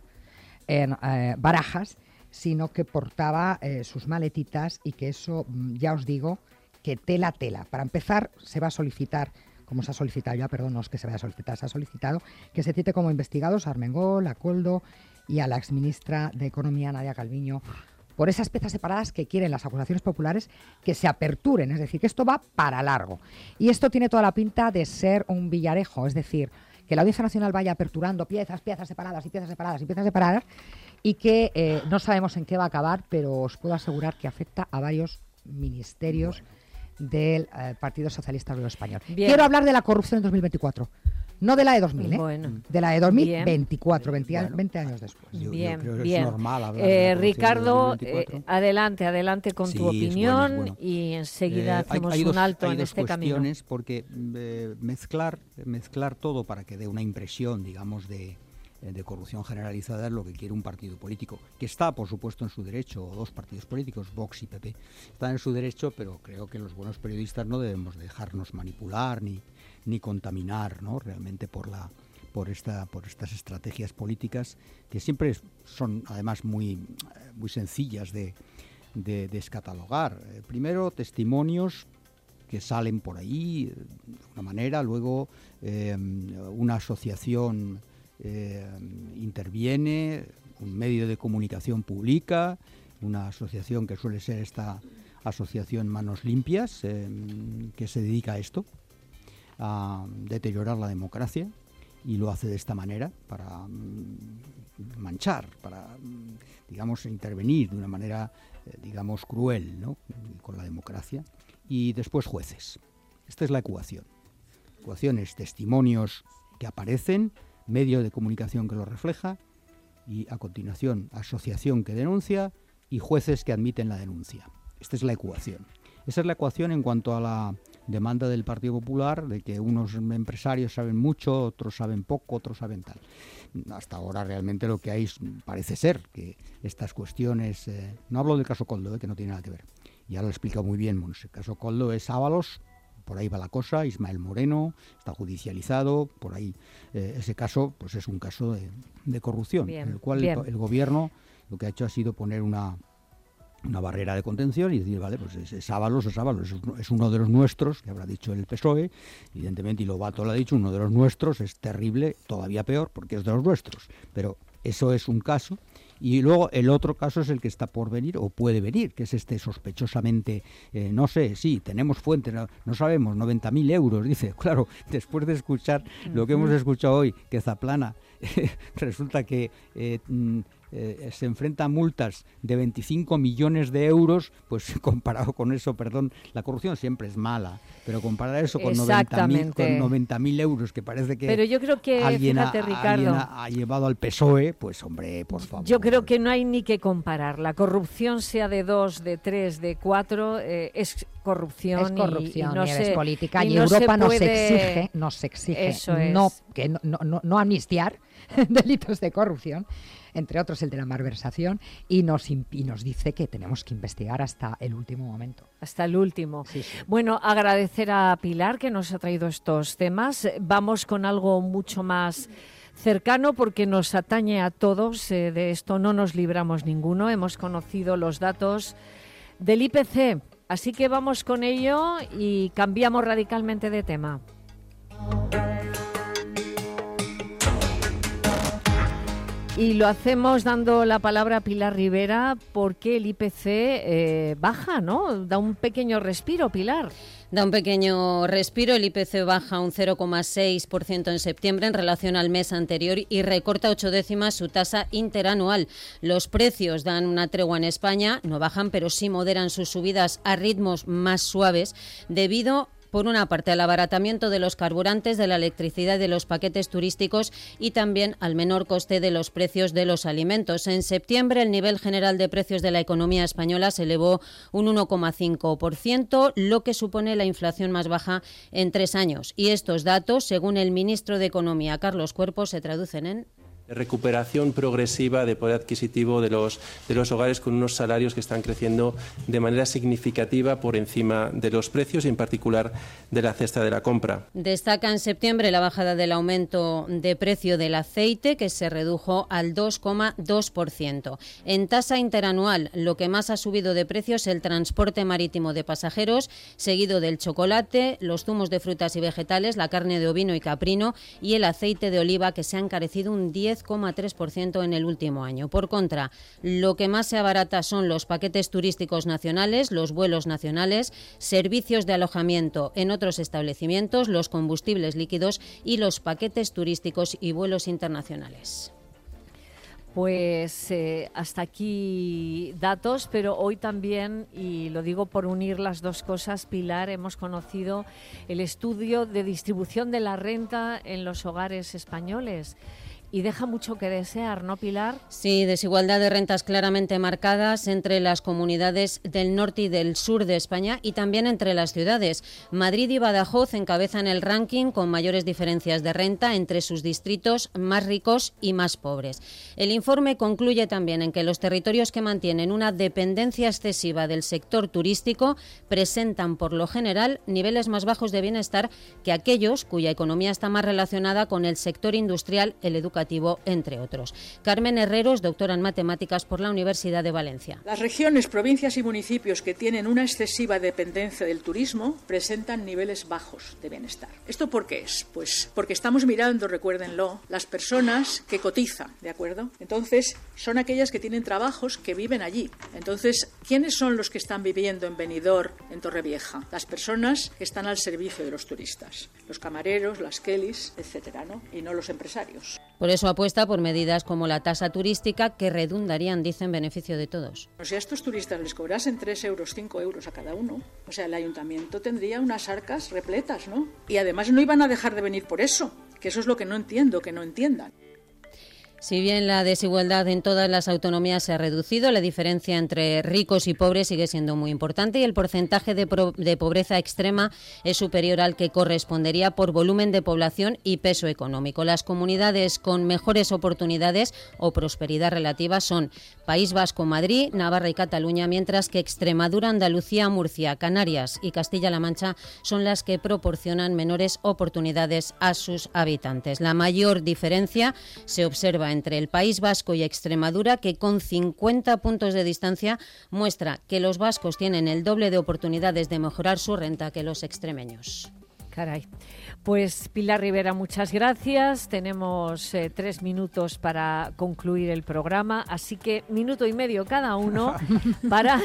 en eh, Barajas, sino que portaba eh, sus maletitas, y que eso, ya os digo, que tela tela. Para empezar, se va a solicitar, como se ha solicitado ya, perdón, no es que se vaya a solicitar, se ha solicitado que se cite como investigados a Armengol, a Koldo y a la exministra de Economía, Nadia Calviño, por esas piezas separadas que quieren las acusaciones populares que se aperturen. Es decir, que esto va para largo. Y esto tiene toda la pinta de ser un Villarejo, es decir, que la Audiencia Nacional vaya aperturando piezas, piezas separadas y piezas separadas y piezas separadas, y que eh, no sabemos en qué va a acabar, pero os puedo asegurar que afecta a varios ministerios bueno. del eh, Partido Socialista Obrero Español. Bien. Quiero hablar de la corrupción en dos mil veinticuatro, no de la de dos mil, ¿eh? Bueno. De la de dos mil veinticuatro, veinte, bueno. veinte años después. Yo, bien, yo creo que bien. Es normal hablar eh, de Ricardo, eh, adelante, adelante con sí, tu opinión, es bueno, es bueno. Y enseguida eh, hacemos hay, hay un dos, alto hay en dos este camino. Porque eh, mezclar, mezclar todo para que dé una impresión, digamos, de... de corrupción generalizada es lo que quiere un partido político, que está, por supuesto, en su derecho, o dos partidos políticos, Vox y P P, están en su derecho, pero creo que los buenos periodistas no debemos dejarnos manipular ni, ni contaminar, ¿no?, realmente por la, por esta por estas estrategias políticas que siempre son además muy, muy sencillas de, de descatalogar. Eh, primero, testimonios que salen por ahí de una manera, luego eh, una asociación eh, interviene, un medio de comunicación publica, una asociación que suele ser esta asociación Manos Limpias, eh, que se dedica a esto, a deteriorar la democracia, y lo hace de esta manera para mm, manchar, para, mm, digamos, intervenir de una manera, eh, digamos, cruel, ¿no?, con la democracia. Y después jueces. Esta es la ecuación. Ecuaciones, testimonios que aparecen, medio de comunicación que lo refleja, y a continuación asociación que denuncia y jueces que admiten la denuncia. Esta es la ecuación. Esa es la ecuación en cuanto a la demanda del Partido Popular, de que unos empresarios saben mucho, otros saben poco, otros saben tal. Hasta ahora realmente lo que hay parece ser que estas cuestiones, eh, no hablo del caso Koldo, eh, que no tiene nada que ver, ya lo he explicado muy bien. Bueno, el caso Koldo es Ábalos, por ahí va la cosa, Ismael Moreno, está judicializado, por ahí eh, ese caso pues es un caso de, de corrupción, bien, en el cual el, el gobierno lo que ha hecho ha sido poner una, una barrera de contención y decir, vale, pues es, es Ábalos, es Ábalos, es, es uno de los nuestros, que habrá dicho el P S O E, evidentemente, y Lobato lo ha dicho, uno de los nuestros, es terrible, todavía peor, porque es de los nuestros, pero eso es un caso. Y luego el otro caso es el que está por venir o puede venir, que es este sospechosamente, eh, no sé, sí, tenemos fuentes, no, no sabemos, noventa mil euros, dice. Claro, después de escuchar uh-huh. lo que hemos escuchado hoy, que Zaplana eh, resulta que eh, eh, se enfrenta a multas de veinticinco millones de euros, pues comparado con eso, perdón, la corrupción siempre es mala, pero comparar eso con noventa mil euros, que parece que, pero yo creo que alguien, fíjate, ha, Ricardo, alguien ha, ha llevado al P S O E, pues hombre, por favor. Yo creo que no hay ni que comparar. La corrupción, sea de dos, de tres, de cuatro, eh, es corrupción. Es corrupción, y, y no y se, es política. Y, y no Europa se puede... nos exige, nos exige Eso no, es. que no, no, no amnistiar delitos de corrupción, entre otros el de la malversación, y nos, y nos dice que tenemos que investigar hasta el último momento. Hasta el último. Sí, sí. Bueno, agradecer a Pilar que nos ha traído estos temas. Vamos con algo mucho más cercano porque nos atañe a todos. Eh, de esto no nos libramos ninguno. Hemos conocido los datos del I P C. Así que vamos con ello y cambiamos radicalmente de tema. Y lo hacemos dando la palabra a Pilar Rivera porque el I P C eh, baja, ¿no? Da un pequeño respiro, Pilar. Da un pequeño respiro, el I P C baja un cero coma seis por ciento en septiembre en relación al mes anterior y recorta ocho décimas su tasa interanual. Los precios dan una tregua en España, no bajan, pero sí moderan sus subidas a ritmos más suaves debido por una parte al abaratamiento de los carburantes, de la electricidad, de los paquetes turísticos y también al menor coste de los precios de los alimentos. En septiembre el nivel general de precios de la economía española se elevó un uno coma cinco por ciento, lo que supone la inflación más baja en tres años. Y estos datos, según el ministro de Economía, Carlos Cuerpo, se traducen en recuperación progresiva de poder adquisitivo de los, de los hogares con unos salarios que están creciendo de manera significativa por encima de los precios y en particular de la cesta de la compra. Destaca en septiembre la bajada del aumento de precio del aceite, que se redujo al dos coma dos por ciento. En tasa interanual, lo que más ha subido de precio es el transporte marítimo de pasajeros, seguido del chocolate, los zumos de frutas y vegetales, la carne de ovino y caprino y el aceite de oliva, que se ha encarecido un diez coma tres por ciento en el último año. Por contra, lo que más se abarata son los paquetes turísticos nacionales, los vuelos nacionales, servicios de alojamiento en otros establecimientos, los combustibles líquidos y los paquetes turísticos y vuelos internacionales. Pues eh, hasta aquí datos, pero hoy también, y lo digo por unir las dos cosas, Pilar, hemos conocido el estudio de distribución de la renta en los hogares españoles. y deja mucho que desear, ¿no, Pilar? Sí, desigualdad de rentas claramente marcadas entre las comunidades del norte y del sur de España y también entre las ciudades. Madrid y Badajoz encabezan el ranking con mayores diferencias de renta entre sus distritos más ricos y más pobres. El informe concluye también en que los territorios que mantienen una dependencia excesiva del sector turístico presentan por lo general niveles más bajos de bienestar que aquellos cuya economía está más relacionada con el sector industrial, el educativo, entre otros. Carmen Herrero es doctora en matemáticas por la Universidad de Valencia. Las regiones, provincias y municipios que tienen una excesiva dependencia del turismo presentan niveles bajos de bienestar. ¿Esto por qué es? Pues porque estamos mirando, recuérdenlo, las personas que cotizan, ¿de acuerdo? Entonces, son aquellas que tienen trabajos que viven allí. Entonces, ¿quiénes son los que están viviendo en Benidorm, en Torrevieja? Las personas que están al servicio de los turistas, los camareros, las kelis, etcétera, ¿no? Y no los empresarios. Por eso apuesta por medidas como la tasa turística que redundarían, dice, en beneficio de todos. O sea, a estos turistas les cobrasen tres euros, cinco euros a cada uno. O sea, el ayuntamiento tendría unas arcas repletas, ¿no? Y además no iban a dejar de venir por eso, que eso es lo que no entiendo, que no entiendan. Si bien la desigualdad en todas las autonomías se ha reducido, la diferencia entre ricos y pobres sigue siendo muy importante y el porcentaje de, pro- de pobreza extrema es superior al que correspondería por volumen de población y peso económico. Las comunidades con mejores oportunidades o prosperidad relativa son País Vasco, Madrid, Navarra y Cataluña, mientras que Extremadura, Andalucía, Murcia, Canarias y Castilla-La Mancha son las que proporcionan menores oportunidades a sus habitantes. La mayor diferencia se observa entre el País Vasco y Extremadura, que con cincuenta puntos de distancia muestra que los vascos tienen el doble de oportunidades de mejorar su renta que los extremeños. Caray. Pues Pilar Rivera, muchas gracias. Tenemos eh, tres minutos para concluir el programa, así que minuto y medio cada uno para,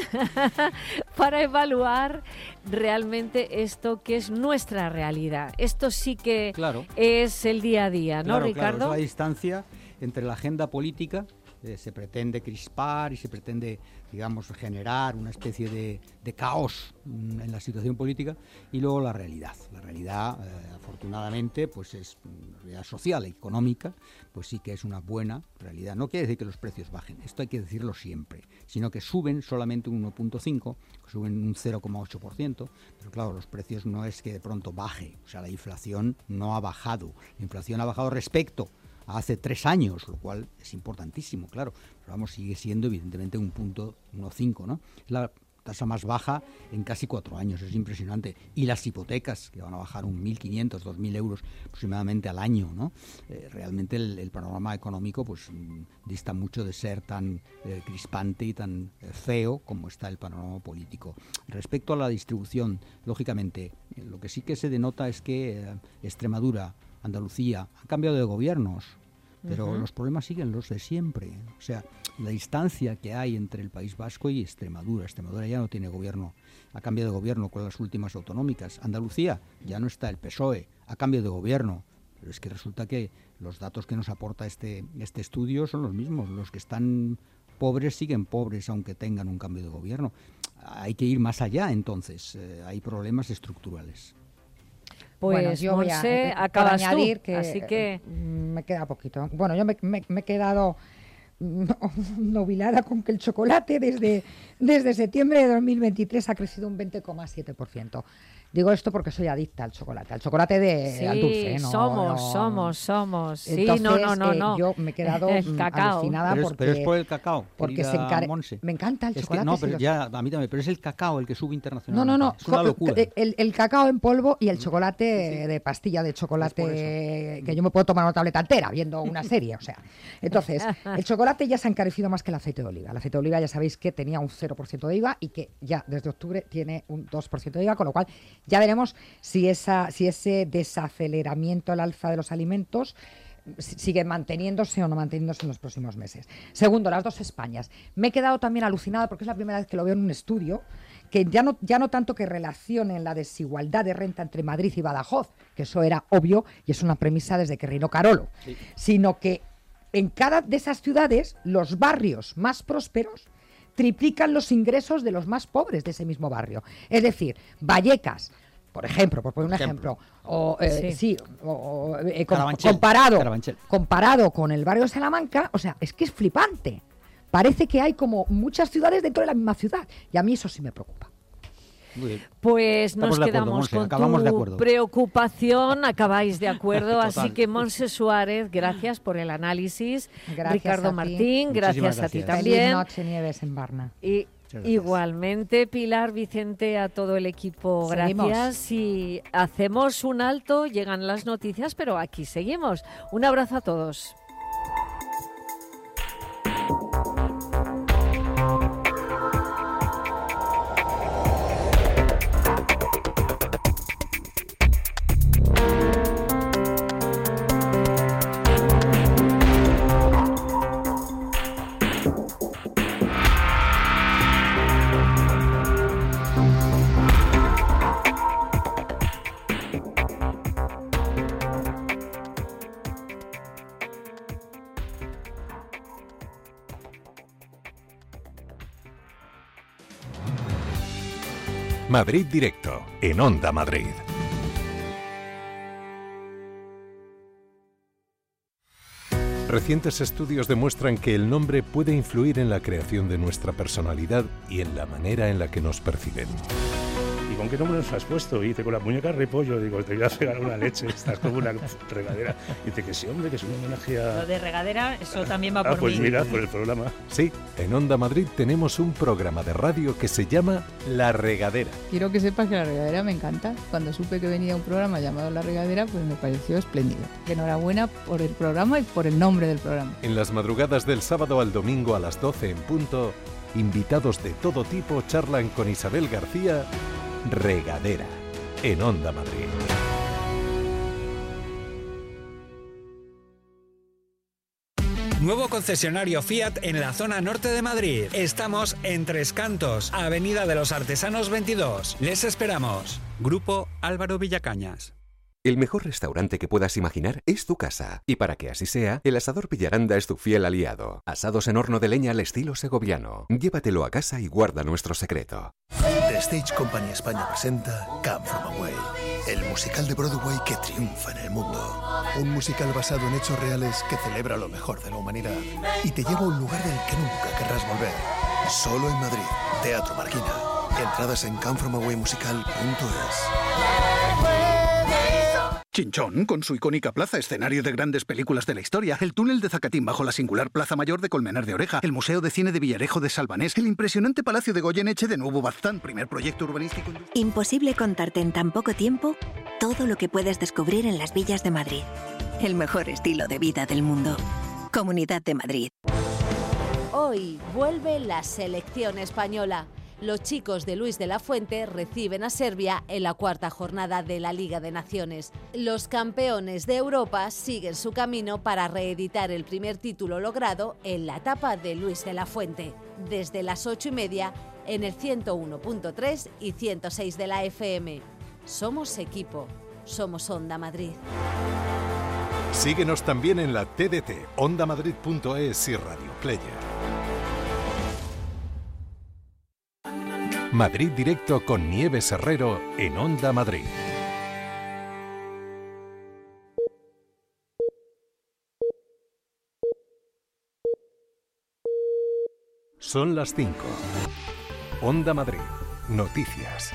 para evaluar realmente esto que es nuestra realidad. Esto sí que claro. es el día a día, ¿no, claro, Ricardo? Claro, es la distancia entre la agenda política, eh, se pretende crispar y se pretende, digamos, generar una especie de, de caos mm, en la situación política, y luego la realidad. La realidad, eh, afortunadamente, pues es realidad social, económica, pues sí que es una buena realidad. No quiere decir que los precios bajen, esto hay que decirlo siempre, sino que suben solamente un uno punto cinco, suben un cero coma ocho por ciento, pero claro, los precios no es que de pronto baje, o sea, la inflación no ha bajado, la inflación ha bajado respecto hace tres años, lo cual es importantísimo, claro, pero vamos, sigue siendo evidentemente un punto uno coma cinco, ¿no? Es la tasa más baja en casi cuatro años, es impresionante. Y las hipotecas, que van a bajar un mil quinientos, dos mil euros aproximadamente al año, ¿no? Eh, realmente el, el panorama económico pues dista mucho de ser tan eh, crispante y tan eh, feo como está el panorama político. Respecto a la distribución, lógicamente, eh, lo que sí que se denota es que eh, Extremadura, Andalucía han cambiado de gobiernos, pero uh-huh. los problemas siguen los de siempre. O sea, la distancia que hay entre el País Vasco y Extremadura. Extremadura ya no tiene gobierno, ha cambiado de gobierno con las últimas autonómicas. Andalucía ya no está el P S O E, ha cambiado de gobierno. Pero es que resulta que los datos que nos aporta este, este estudio son los mismos. Los que están pobres siguen pobres aunque tengan un cambio de gobierno. Hay que ir más allá, entonces. Eh, hay problemas estructurales. Pues bueno, yo voy a, Monse, eh, acabas añadir tú, que así que me queda poquito. Bueno, yo me, me, me he quedado nobilada con que el chocolate desde, desde septiembre de dos mil veintitrés ha crecido un veinte coma siete por ciento. Digo esto porque soy adicta al chocolate, al chocolate de sí, al dulce. No, somos, no. somos, somos. Sí, Entonces, no, no, no, eh, no. yo me he quedado alucinada pero es, porque... Pero es por el cacao, porque se encare... Me encanta el es chocolate. Que, no, sí pero los... ya, a mí también, pero es el cacao el que sube internacional. No, no, no. Es una locura. El, el cacao en polvo y el chocolate sí, sí. de pastilla de chocolate que yo me puedo tomar una tableta entera viendo una serie, o sea. Entonces, el chocolate ya se ha encarecido más que el aceite de oliva. El aceite de oliva ya sabéis que tenía un cero por ciento de I V A y que ya desde octubre tiene un dos por ciento de I V A, con lo cual ya veremos si esa si ese desaceleramiento al alza de los alimentos sigue manteniéndose o no manteniéndose en los próximos meses. Segundo, las dos Españas. Me he quedado también alucinada porque es la primera vez que lo veo en un estudio que ya no, ya no tanto que relacionen la desigualdad de renta entre Madrid y Badajoz, que eso era obvio y es una premisa desde que reinó Carolo, sí. sino que en cada de esas ciudades los barrios más prósperos triplican los ingresos de los más pobres de ese mismo barrio. Es decir, Vallecas, por ejemplo, por poner un ejemplo, o, eh, sí. sí, o, o, eh, com Carabanchel. comparado, Carabanchel. comparado con el barrio de Salamanca, o sea, es que es flipante. Parece que hay como muchas ciudades dentro de la misma ciudad, y a mí eso sí me preocupa. Pues nos Estamos quedamos Monse, con acabamos tu de acuerdo. preocupación, acabáis de acuerdo, Total. así que Monse Suárez, gracias por el análisis, Gracias Ricardo a ti. Martín, gracias, Muchísimas a ti gracias. también. Feliz noche, Nieves en Barna. Y igualmente, Pilar, Vicente, a todo el equipo, Seguimos. gracias. Y hacemos un alto, llegan las noticias, pero aquí seguimos. Un abrazo a todos. Madrid Directo, en Onda Madrid. Recientes estudios demuestran que el nombre puede influir en la creación de nuestra personalidad y en la manera en la que nos perciben. ¿Y con qué nombre nos has puesto? Y dice, con la muñeca repollo. Digo, te voy a regalar una leche, estás como una regadera. Y dice que sí, hombre, que es un homenaje a... Lo de regadera, eso también va ah, por pues mí. mira, por el programa. Sí, en Onda Madrid tenemos un programa de radio que se llama La Regadera. Quiero que sepas que La Regadera me encanta. Cuando supe que venía un programa llamado La Regadera, pues me pareció espléndido. Enhorabuena por el programa y por el nombre del programa. En las madrugadas del sábado al domingo a las doce en punto, invitados de todo tipo charlan con Isabel García. Regadera, en Onda Madrid. Nuevo concesionario Fiat en la zona norte de Madrid. Estamos en Tres Cantos, Avenida de los Artesanos veintidós. Les esperamos. Grupo Álvaro Villacañas. El mejor restaurante que puedas imaginar es tu casa. Y para que así sea, el Asador Villaranda es tu fiel aliado. Asados en horno de leña al estilo segoviano. Llévatelo a casa y guarda nuestro secreto. The Stage Company España presenta Come From Away, el musical de Broadway que triunfa en el mundo. Un musical basado en hechos reales que celebra lo mejor de la humanidad y te lleva a un lugar del que nunca querrás volver. Solo en Madrid, Teatro Marquina. Entradas en come from away musical punto es. Chinchón, con su icónica plaza, escenario de grandes películas de la historia, el túnel de Zacatín bajo la singular Plaza Mayor de Colmenar de Oreja, el Museo de Cine de Villarejo de Salvanés, el impresionante Palacio de Goyeneche de Nuevo Baztán, primer proyecto urbanístico... Imposible contarte en tan poco tiempo todo lo que puedes descubrir en las villas de Madrid. El mejor estilo de vida del mundo. Comunidad de Madrid. Hoy vuelve la selección española. Los chicos de Luis de la Fuente reciben a Serbia en la cuarta jornada de la Liga de Naciones. Los campeones de Europa siguen su camino para reeditar el primer título logrado en la etapa de Luis de la Fuente. Desde las ocho y media en el ciento uno punto tres y ciento seis de la F M. Somos equipo, somos Onda Madrid. Síguenos también en la T D T, onda madrid punto es y Radio Player. Madrid Directo con Nieves Herrero en Onda Madrid. Son las cinco. Onda Madrid. Noticias.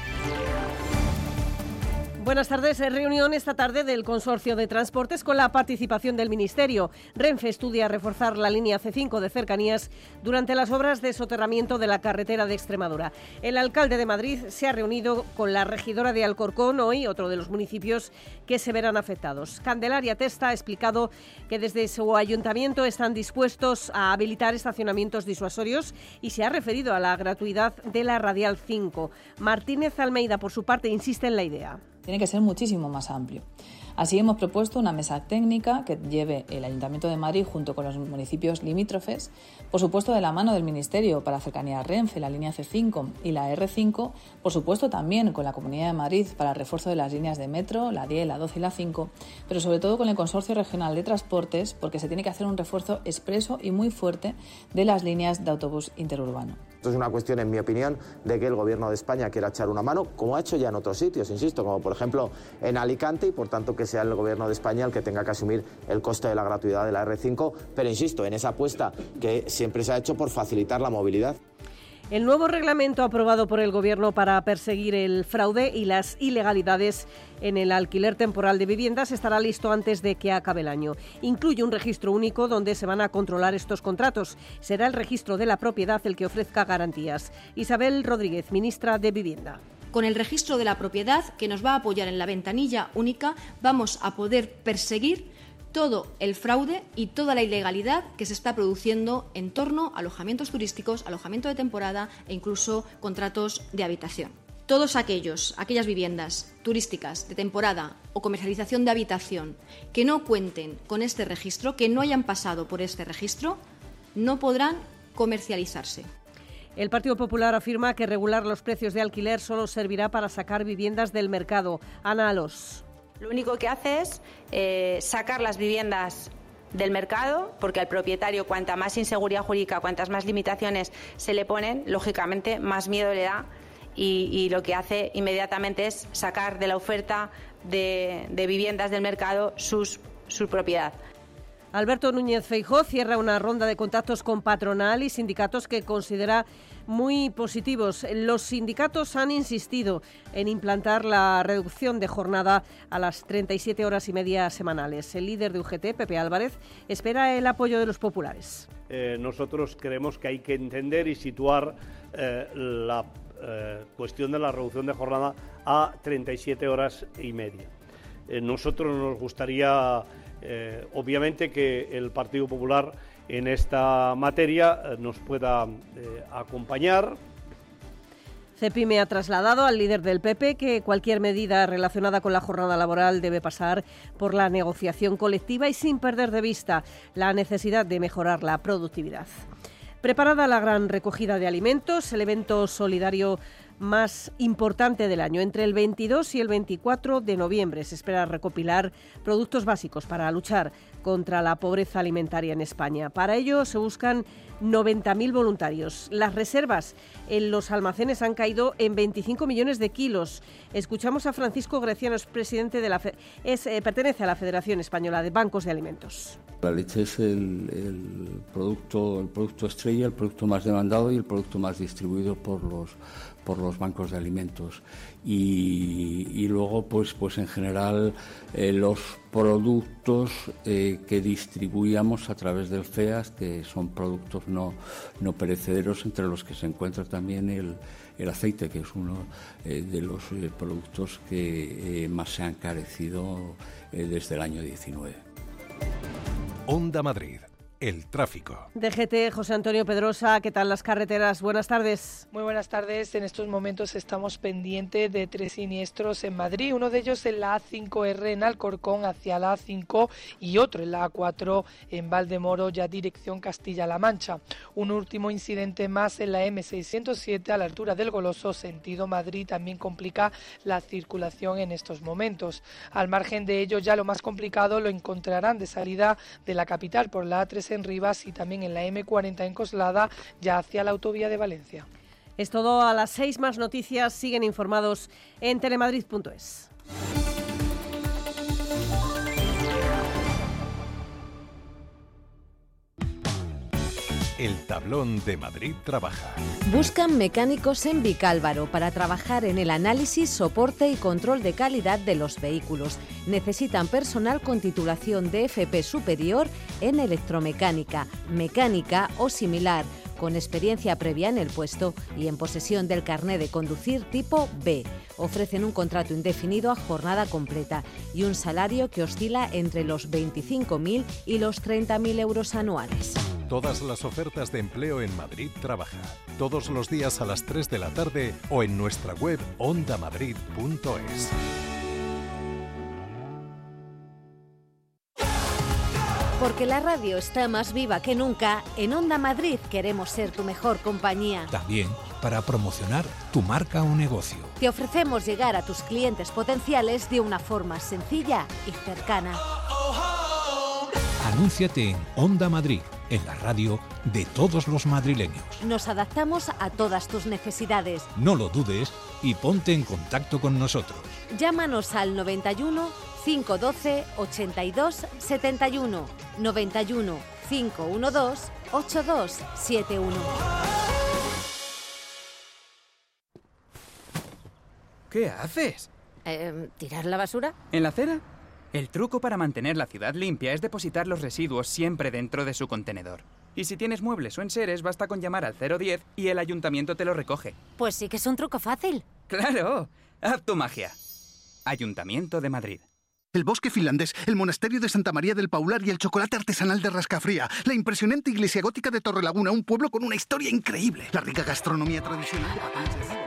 Buenas tardes. Reunión esta tarde del Consorcio de Transportes con la participación del Ministerio. Renfe estudia reforzar la línea C cinco de cercanías durante las obras de soterramiento de la carretera de Extremadura. El alcalde de Madrid se ha reunido con la regidora de Alcorcón, hoy otro de los municipios que se verán afectados. Candelaria Testa ha explicado que desde su ayuntamiento están dispuestos a habilitar estacionamientos disuasorios y se ha referido a la gratuidad de la Radial cinco. Martínez Almeida, por su parte, insiste en la idea. Tiene que ser muchísimo más amplio. Así hemos propuesto una mesa técnica que lleve el Ayuntamiento de Madrid junto con los municipios limítrofes, por supuesto de la mano del Ministerio para Cercanía Renfe, la línea C cinco y la R cinco, por supuesto también con la Comunidad de Madrid para el refuerzo de las líneas de metro, la diez, la doce y la cinco, pero sobre todo con el Consorcio Regional de Transportes, porque se tiene que hacer un refuerzo expreso y muy fuerte de las líneas de autobús interurbano. Esto es una cuestión, en mi opinión, de que el Gobierno de España quiera echar una mano, como ha hecho ya en otros sitios, insisto, como por ejemplo en Alicante, y por tanto que sea el Gobierno de España el que tenga que asumir el coste de la gratuidad de la erre cinco, pero insisto, en esa apuesta que siempre se ha hecho por facilitar la movilidad. El nuevo reglamento aprobado por el Gobierno para perseguir el fraude y las ilegalidades en el alquiler temporal de viviendas estará listo antes de que acabe el año. Incluye un registro único donde se van a controlar estos contratos. Será el registro de la propiedad el que ofrezca garantías. Isabel Rodríguez, ministra de Vivienda. Con el registro de la propiedad, que nos va a apoyar en la ventanilla única, vamos a poder perseguir todo el fraude y toda la ilegalidad que se está produciendo en torno a alojamientos turísticos, alojamiento de temporada e incluso contratos de habitación. Todos aquellos, aquellas viviendas turísticas de temporada o comercialización de habitación que no cuenten con este registro, que no hayan pasado por este registro, no podrán comercializarse. El Partido Popular afirma que regular los precios de alquiler solo servirá para sacar viviendas del mercado. Ana Alós. Lo único que hace es eh, sacar las viviendas del mercado, porque al propietario cuanta más inseguridad jurídica, cuantas más limitaciones se le ponen, lógicamente más miedo le da y, y lo que hace inmediatamente es sacar de la oferta de, de viviendas del mercado sus, su propiedad. Alberto Núñez Feijóo cierra una ronda de contactos con patronal y sindicatos que considera muy positivos. Los sindicatos han insistido en implantar la reducción de jornada a las treinta y siete horas y media semanales. El líder de U G T, Pepe Álvarez, espera el apoyo de los populares. Eh, nosotros creemos que hay que entender y situar eh, la eh, cuestión de la reducción de jornada a treinta y siete horas y media. Eh, nosotros nos gustaría, eh, obviamente, que el Partido Popular en esta materia eh, nos pueda eh, acompañar. Cepime ha trasladado al líder del P P que cualquier medida relacionada con la jornada laboral debe pasar por la negociación colectiva y sin perder de vista la necesidad de mejorar la productividad. Preparada la gran recogida de alimentos, el evento solidario más importante del año. Entre el veintidós y el veinticuatro de noviembre se espera recopilar productos básicos para luchar contra la pobreza alimentaria en España. Para ello se buscan noventa mil voluntarios. Las reservas en los almacenes han caído en veinticinco millones de kilos. Escuchamos a Francisco Greciano, es presidente de la Fe- es, eh, pertenece a la Federación Española de Bancos de Alimentos. La leche es el, el producto, el producto estrella, el producto más demandado y el producto más distribuido por los por los bancos de alimentos y, y luego pues pues en general eh, los productos eh, que distribuíamos a través del F E A S, que son productos no no perecederos, entre los que se encuentra también el, el aceite, que es uno eh, de los eh, productos que eh, más se ha encarecido eh, desde el año diecinueve. Onda Madrid. El tráfico. D G T, José Antonio Pedrosa, ¿qué tal las carreteras? Buenas tardes. Muy buenas tardes. En estos momentos estamos pendientes de tres siniestros en Madrid. Uno de ellos en la A cinco erre en Alcorcón hacia la A cinco y otro en la A cuatro en Valdemoro, ya dirección Castilla-La Mancha. Un último incidente más en la eme seiscientos siete a la altura del Goloso, sentido Madrid, también complica la circulación en estos momentos. Al margen de ello, ya lo más complicado lo encontrarán de salida de la capital por la A tres en Rivas y también en la eme cuarenta en Coslada, ya hacia la autovía de Valencia. Es todo. A las seis más noticias. Siguen informados en telemadrid punto es. El tablón de Madrid trabaja. Buscan mecánicos en Vicálvaro para trabajar en el análisis, soporte y control de calidad de los vehículos. Necesitan personal con titulación de efe pe superior en electromecánica, mecánica o similar, con experiencia previa en el puesto y en posesión del carné de conducir tipo B. Ofrecen un contrato indefinido a jornada completa y un salario que oscila entre los veinticinco mil y los treinta mil euros anuales. Todas las ofertas de empleo en Madrid Trabaja. Todos los días a las tres de la tarde o en nuestra web onda madrid punto es. Porque la radio está más viva que nunca, en Onda Madrid queremos ser tu mejor compañía. También para promocionar tu marca o negocio. Te ofrecemos llegar a tus clientes potenciales de una forma sencilla y cercana. Anúnciate en Onda Madrid, en la radio de todos los madrileños. Nos adaptamos a todas tus necesidades. No lo dudes y ponte en contacto con nosotros. Llámanos al noventa y uno, cinco doce, ochenta y dos, setenta y uno, noventa y uno, cinco doce, ochenta y dos setenta y uno. ¿Qué haces? Eh, ¿Tirar la basura? ¿En la acera? El truco para mantener la ciudad limpia es depositar los residuos siempre dentro de su contenedor. Y si tienes muebles o enseres, basta con llamar al cero diez y el ayuntamiento te lo recoge. Pues sí que es un truco fácil. ¡Claro! ¡Haz tu magia! Ayuntamiento de Madrid. El bosque finlandés, el monasterio de Santa María del Paular y el chocolate artesanal de Rascafría. La impresionante iglesia gótica de Torrelaguna, un pueblo con una historia increíble. La rica gastronomía tradicional de Patagonia.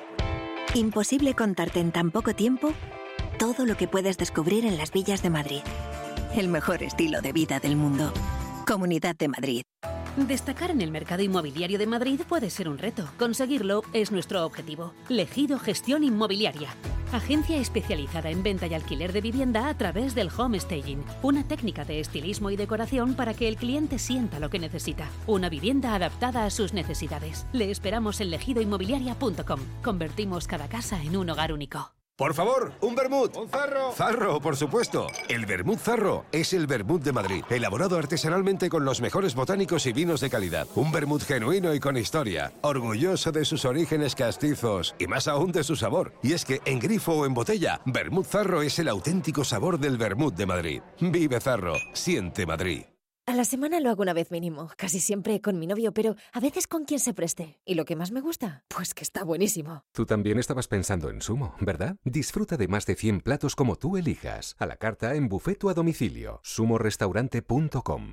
Imposible contarte en tan poco tiempo todo lo que puedes descubrir en las villas de Madrid. El mejor estilo de vida del mundo. Comunidad de Madrid. Destacar en el mercado inmobiliario de Madrid puede ser un reto. Conseguirlo es nuestro objetivo. Legido Gestión Inmobiliaria. Agencia especializada en venta y alquiler de vivienda a través del home staging. Una técnica de estilismo y decoración para que el cliente sienta lo que necesita. Una vivienda adaptada a sus necesidades. Le esperamos en legido inmobiliaria punto com. Convertimos cada casa en un hogar único. Por favor, un vermut. Un zarro. Zarro, por supuesto. El vermut Zarro es el vermut de Madrid, elaborado artesanalmente con los mejores botánicos y vinos de calidad. Un vermut genuino y con historia, orgulloso de sus orígenes castizos y más aún de su sabor. Y es que en grifo o en botella, vermut Zarro es el auténtico sabor del vermut de Madrid. Vive Zarro, siente Madrid. A la semana lo hago una vez mínimo, casi siempre con mi novio, pero a veces con quien se preste. ¿Y lo que más me gusta? Pues que está buenísimo. Tú también estabas pensando en Sumo, ¿verdad? Disfruta de más de cien platos como tú elijas, a la carta, en buffet o a domicilio. sumo restaurante punto com.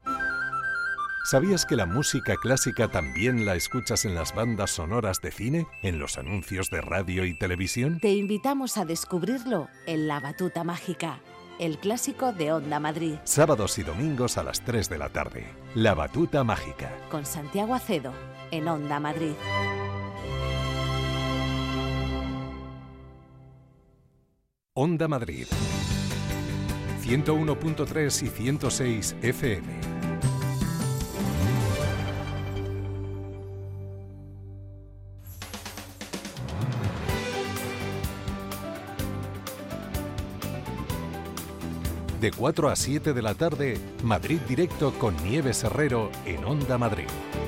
¿Sabías que la música clásica también la escuchas en las bandas sonoras de cine, en los anuncios de radio y televisión? Te invitamos a descubrirlo en La Batuta Mágica, el clásico de Onda Madrid. Sábados y domingos a las tres de la tarde. La Batuta Mágica. Con Santiago Acedo, en Onda Madrid. Onda Madrid. ciento uno punto tres y ciento seis F M. De cuatro a siete de la tarde, Madrid Directo con Nieves Herrero en Onda Madrid.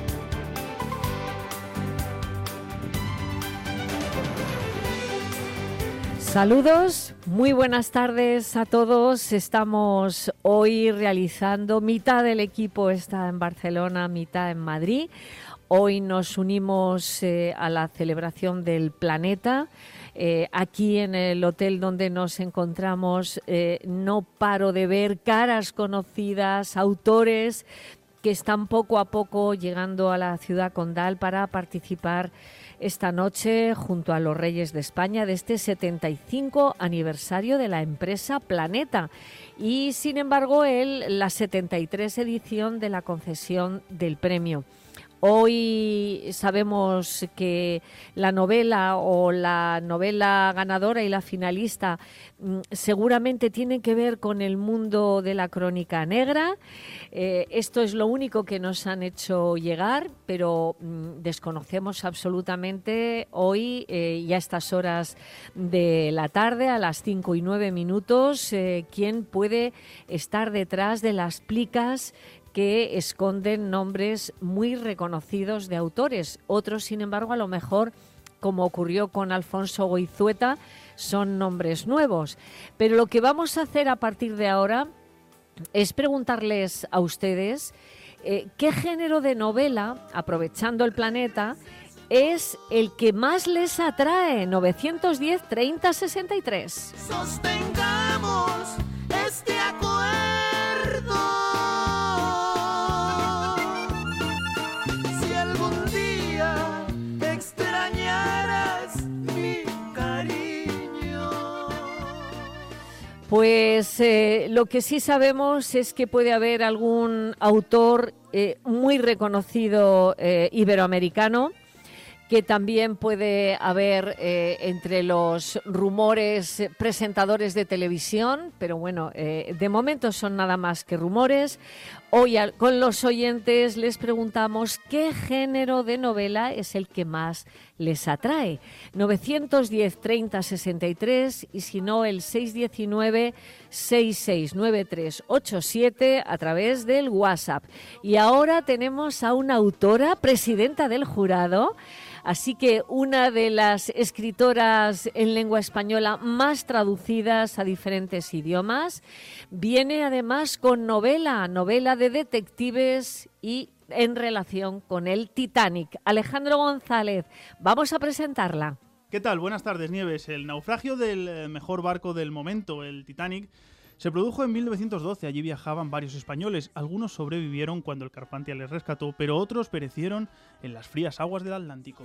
Saludos, muy buenas tardes a todos. Estamos hoy realizando, mitad del equipo está en Barcelona, mitad en Madrid. Hoy nos unimos eh, a la celebración del planeta. Eh, aquí en el hotel donde nos encontramos eh, no paro de ver caras conocidas, autores que están poco a poco llegando a la ciudad condal para participar esta noche junto a los Reyes de España de este setenta y cinco aniversario de la empresa Planeta y sin embargo el, la setenta y tres edición de la concesión del premio. Hoy sabemos que la novela o la novela ganadora y la finalista mmm, seguramente tienen que ver con el mundo de la crónica negra. Eh, esto es lo único que nos han hecho llegar, pero mmm, desconocemos absolutamente hoy eh, y a estas horas de la tarde, a las cinco y nueve minutos, eh, quién puede estar detrás de las plicas que esconden nombres muy reconocidos de autores. Otros, sin embargo, a lo mejor, como ocurrió con Alfonso Goizueta, son nombres nuevos. Pero lo que vamos a hacer a partir de ahora es preguntarles a ustedes eh, qué género de novela, aprovechando el planeta, es el que más les atrae. novecientos diez, treinta, sesenta y tres. Sostengamos este acuerdo. Pues eh, lo que sí sabemos es que puede haber algún autor eh, muy reconocido eh, iberoamericano que también puede haber eh, entre los rumores eh, presentadores de televisión, pero bueno, eh, de momento son nada más que rumores. Hoy al, con los oyentes les preguntamos qué género de novela es el que más les atrae. novecientos diez, treinta, sesenta y tres y si no el seiscientos diecinueve, sesenta y seis, noventa y tres, ochenta y siete a través del WhatsApp. Y ahora tenemos a una autora, presidenta del jurado. Así que una de las escritoras en lengua española más traducidas a diferentes idiomas, viene además con novela, novela de detectives y en relación con el Titanic. Alejandro González, vamos a presentarla. ¿Qué tal? Buenas tardes, Nieves. El naufragio del mejor barco del momento, el Titanic, se produjo en mil novecientos doce, allí viajaban varios españoles, algunos sobrevivieron cuando el Carpathia les rescató, pero otros perecieron en las frías aguas del Atlántico.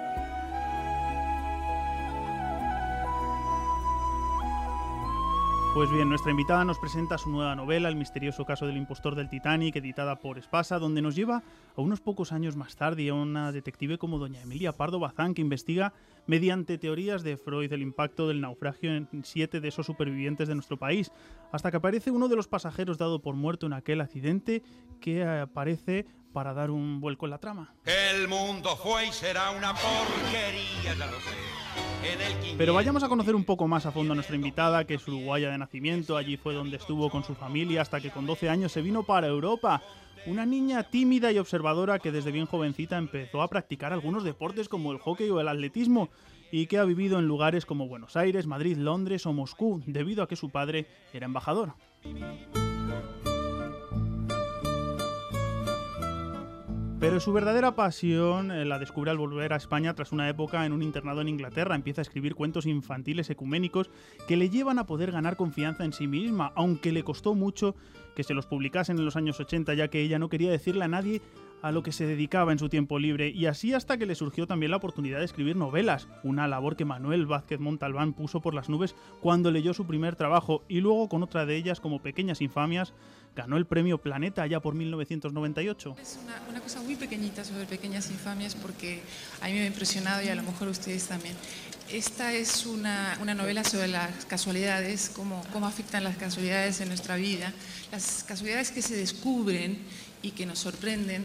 Pues bien, nuestra invitada nos presenta su nueva novela, El misterioso caso del impostor del Titanic, editada por Espasa, donde nos lleva a unos pocos años más tarde y a una detective como doña Emilia Pardo Bazán, que investiga mediante teorías de Freud el impacto del naufragio en siete de esos supervivientes de nuestro país, hasta que aparece uno de los pasajeros dado por muerto en aquel accidente que aparece para dar un vuelco en la trama. El mundo fue y será una porquería, ya lo sé. Pero vayamos a conocer un poco más a fondo a nuestra invitada, que es uruguaya de nacimiento. Allí fue donde estuvo con su familia hasta que con doce años se vino para Europa. Una niña tímida y observadora que desde bien jovencita empezó a practicar algunos deportes como el hockey o el atletismo y que ha vivido en lugares como Buenos Aires, Madrid, Londres o Moscú, debido a que su padre era embajador. Pero su verdadera pasión eh, la descubre al volver a España tras una época en un internado en Inglaterra. Empieza a escribir cuentos infantiles ecuménicos que le llevan a poder ganar confianza en sí misma, aunque le costó mucho que se los publicasen en los años ochenta, ya que ella no quería decirle a nadie a lo que se dedicaba en su tiempo libre, y así hasta que le surgió también la oportunidad de escribir novelas, una labor que Manuel Vázquez Montalbán puso por las nubes cuando leyó su primer trabajo, y luego con otra de ellas, como Pequeñas Infamias, ganó el premio Planeta allá por mil novecientos noventa y ocho. Es una, una cosa muy pequeñita sobre Pequeñas Infamias, porque a mí me ha impresionado y a lo mejor ustedes también. Esta es una, una novela sobre las casualidades, cómo, cómo afectan las casualidades en nuestra vida, las casualidades que se descubren y que nos sorprenden.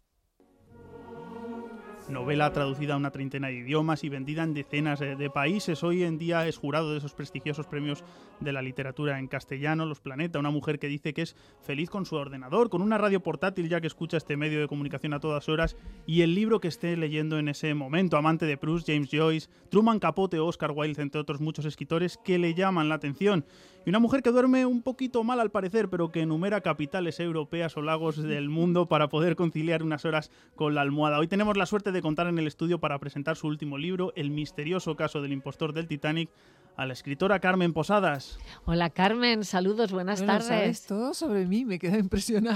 Novela traducida a una treintena de idiomas y vendida en decenas de, de países. Hoy en día es jurado de esos prestigiosos premios de la literatura en castellano, Los Planeta. Una mujer que dice que es feliz con su ordenador, con una radio portátil, ya que escucha este medio de comunicación a todas horas, y el libro que esté leyendo en ese momento. Amante de Proust, James Joyce, Truman Capote, Oscar Wilde, entre otros muchos escritores que le llaman la atención. Y una mujer que duerme un poquito mal al parecer, pero que enumera capitales europeas o lagos del mundo para poder conciliar unas horas con la almohada. Hoy tenemos la suerte de contar en el estudio para presentar su último libro, El misterioso caso del impostor del Titanic, a la escritora Carmen Posadas. Hola Carmen, saludos, buenas bueno, tardes. Sabes todo sobre mí, me quedo impresionada.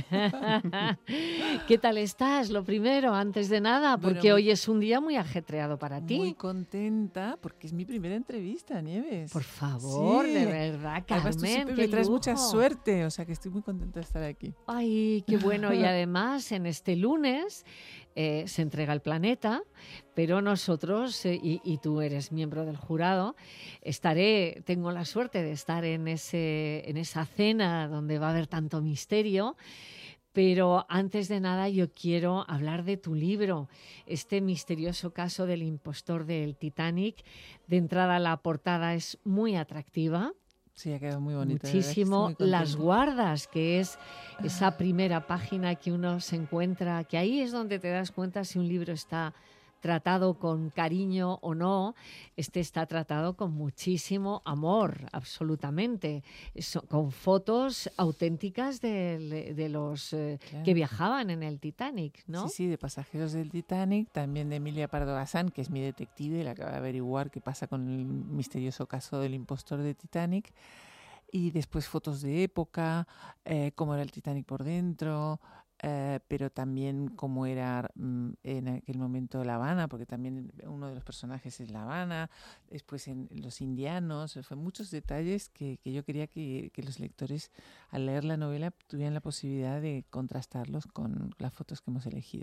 ¿Qué tal estás? Lo primero, antes de nada, porque bueno, hoy es un día muy ajetreado para ti. Muy contenta, porque es mi primera entrevista, Nieves. Por favor, sí. de verdad, Carmen. Además, tú siempre qué me traes lujo. mucha suerte, o sea que estoy muy contenta de estar aquí. Ay, qué bueno. Y además, en este lunes eh, se entrega el Planeta, pero nosotros, eh, y, y tú eres miembro del jurado, estaré, tengo la suerte de estar en, ese, en esa cena donde va a haber tanto misterio. Pero antes de nada yo quiero hablar de tu libro, este misterioso caso del impostor del Titanic. De entrada la portada es muy atractiva. Sí, ha quedado muy bonita. Muchísimo. Las guardas, que es esa primera página que uno se encuentra, que ahí es donde te das cuenta si un libro está tratado con cariño o no. Este está tratado con muchísimo amor, absolutamente, Eso, con fotos auténticas de, de los eh, claro. que viajaban en el Titanic, ¿no? Sí, sí, de pasajeros del Titanic, también de Emilia Pardo Bazán, que es mi detective, la acaba de averiguar qué pasa con el misterioso caso del impostor del Titanic. Y después fotos de época, eh, cómo era el Titanic por dentro, Uh, pero también cómo era um, en aquel momento La Habana, porque también uno de los personajes es La Habana, después en los indianos, fue muchos detalles que, que yo quería que, que los lectores al leer la novela tuvieran la posibilidad de contrastarlos con las fotos que hemos elegido.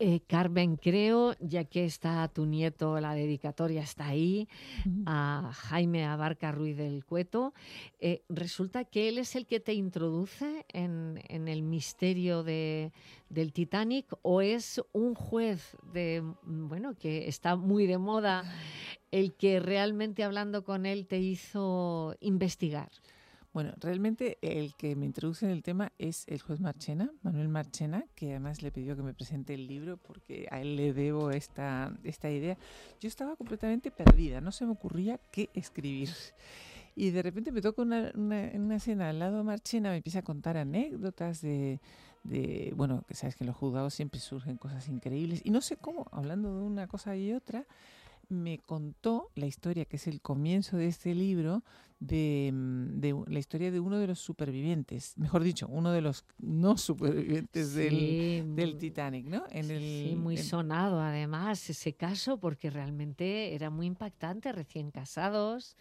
Eh, Carmen, creo, ya que está tu nieto, la dedicatoria está ahí, uh-huh. a Jaime Abarca Ruiz del Cueto, eh, resulta que él es el que te introduce en, en el misterio de, del Titanic, o es un juez de, bueno, que está muy de moda, el que realmente hablando con él te hizo investigar. Bueno, realmente el que me introduce en el tema es el juez Marchena, Manuel Marchena, que además le pidió que me presente el libro porque a él le debo esta, esta idea. Yo estaba completamente perdida, no se me ocurría qué escribir. Y de repente me toca una, una, una escena al lado de Marchena, me empieza a contar anécdotas de, de, bueno, que sabes que en los juzgados siempre surgen cosas increíbles. Y no sé cómo, hablando de una cosa y otra, me contó la historia, que es el comienzo de este libro, de, de la historia de uno de los supervivientes, mejor dicho, uno de los no supervivientes sí, del, del Titanic, ¿no? En el, sí, muy en... sonado además ese caso, porque realmente era muy impactante, recién casados,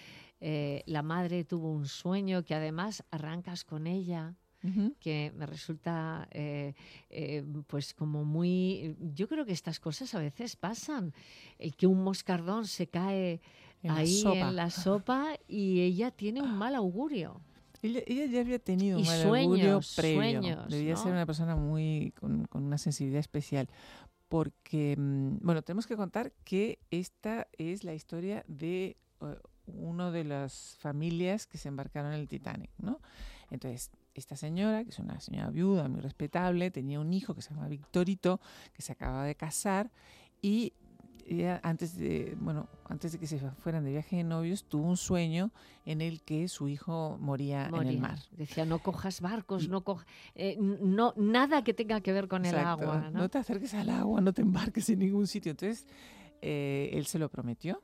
eh, la madre tuvo un sueño que además arrancas con ella, uh-huh. que me resulta eh, eh, pues como muy... Yo creo que estas cosas a veces pasan, el que un moscardón se cae en ahí la en la sopa y ella tiene un mal augurio. Ella, ella ya había tenido y un mal sueños, augurio previo. Sueños, Debía ¿no? ser una persona muy con, con una sensibilidad especial. Porque, bueno, tenemos que contar que esta es la historia de uh, una de las familias que se embarcaron en el Titanic, ¿no? Entonces, esta señora, que es una señora viuda muy respetable, tenía un hijo que se llama Victorito, que se acaba de casar, y ella, antes de, bueno, antes de que se fueran de viaje de novios, tuvo un sueño en el que su hijo moría, moría. en el mar. Decía, no cojas barcos, no cojas, eh, no, nada que tenga que ver con Exacto. el agua, ¿no? No te acerques al agua, no te embarques en ningún sitio. Entonces, eh, él se lo prometió.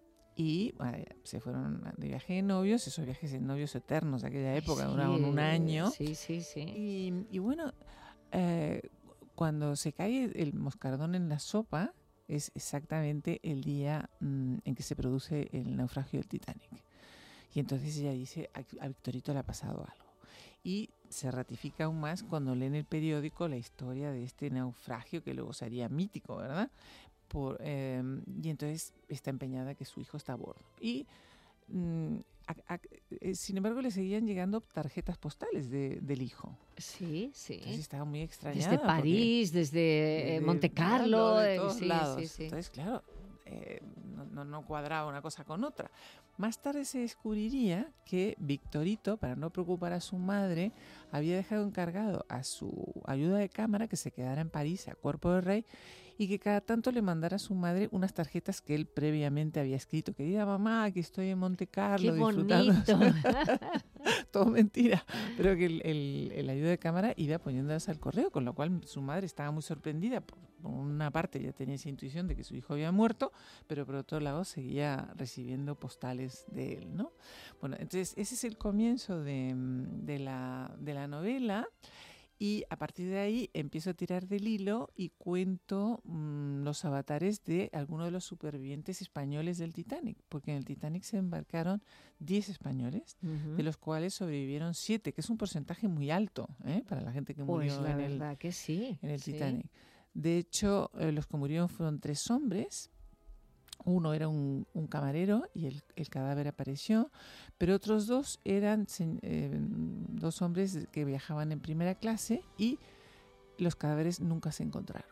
Y bueno, se fueron de viaje de novios, esos viajes de novios eternos de aquella época, sí, duraban un año. Sí, sí, sí. Y, y bueno, eh, cuando se cae el moscardón en la sopa, es exactamente el día mmm, en que se produce el naufragio del Titanic. Y entonces ella dice, a, a Victorito le ha pasado algo. Y se ratifica aún más cuando lee en el periódico la historia de este naufragio que luego sería mítico, ¿verdad? Por, eh, y entonces está empeñada que su hijo está a bordo. Y mm, a, a, eh, sin embargo le seguían llegando tarjetas postales de, del hijo. Sí, sí. Entonces estaba muy extrañada. Desde París, desde, desde Monte Carlo. De todos sí, lados. Sí, sí. Entonces, claro, eh, no, no, no cuadraba una cosa con otra. Más tarde se descubriría que Victorito, para no preocupar a su madre, había dejado encargado a su ayuda de cámara que se quedara en París a cuerpo de rey y que cada tanto le mandara a su madre unas tarjetas que él previamente había escrito. Querida mamá, aquí estoy en Monte Carlo ¡Qué disfrutando. bonito! Todo mentira. Pero que el, el, el ayuda de cámara iba poniéndolas al correo, con lo cual su madre estaba muy sorprendida. Por, por una parte ya tenía esa intuición de que su hijo había muerto, pero por otro lado seguía recibiendo postales de él, ¿no? Bueno, entonces ese es el comienzo de, de, la, de la novela. Y a partir de ahí empiezo a tirar del hilo y cuento mmm, los avatares de algunos de los supervivientes españoles del Titanic, porque en el Titanic se embarcaron diez españoles, uh-huh. de los cuales sobrevivieron siete, que es un porcentaje muy alto, ¿eh? Para la gente que pues murió la en, el, verdad que sí, en el sí. Titanic. De hecho, eh, los que murieron fueron tres hombres. Uno era un, un camarero y el, el cadáver apareció, pero otros dos eran eh, dos hombres que viajaban en primera clase y los cadáveres nunca se encontraron.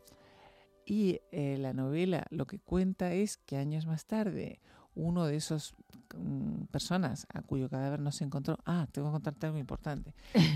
Y eh, la novela lo que cuenta es que años más tarde uno de esos um, personas a cuyo cadáver no se encontró, ah, tengo que contarte algo importante,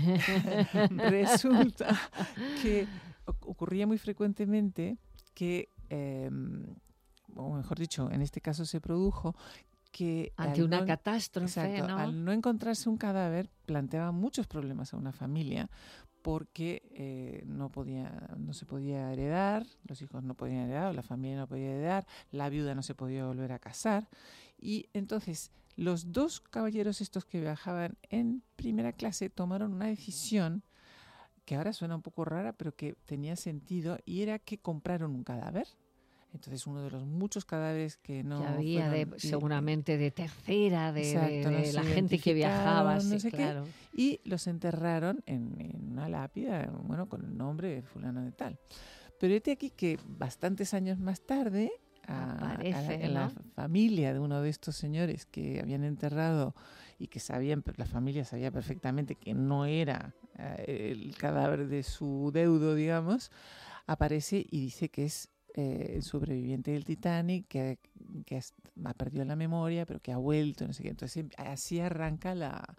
resulta que ocurría muy frecuentemente que eh, o mejor dicho, en este caso se produjo que... Ante una no, catástrofe, exacto, ¿no? Al no encontrarse un cadáver, planteaba muchos problemas a una familia porque eh, no podía, no se podía heredar, los hijos no podían heredar, la familia no podía heredar, la viuda no se podía volver a casar. Y entonces los dos caballeros estos que viajaban en primera clase tomaron una decisión que ahora suena un poco rara, pero que tenía sentido, y era que compraron un cadáver. Entonces uno de los muchos cadáveres que no que había fueron, de, seguramente de tercera, de, exacto, de, de no la gente que viajaba, no sí, sé claro. Qué, y los enterraron en, en una lápida, bueno, con el nombre de fulano de tal. Pero este aquí que bastantes años más tarde, a, Aparece, a la, a ¿no? la familia de uno de estos señores que habían enterrado y que sabían, la familia sabía perfectamente que no era eh, el cadáver de su deudo, digamos, aparece y dice que es eh, el sobreviviente del Titanic, que, que ha perdido la memoria, pero que ha vuelto, no sé qué. Entonces así arranca la...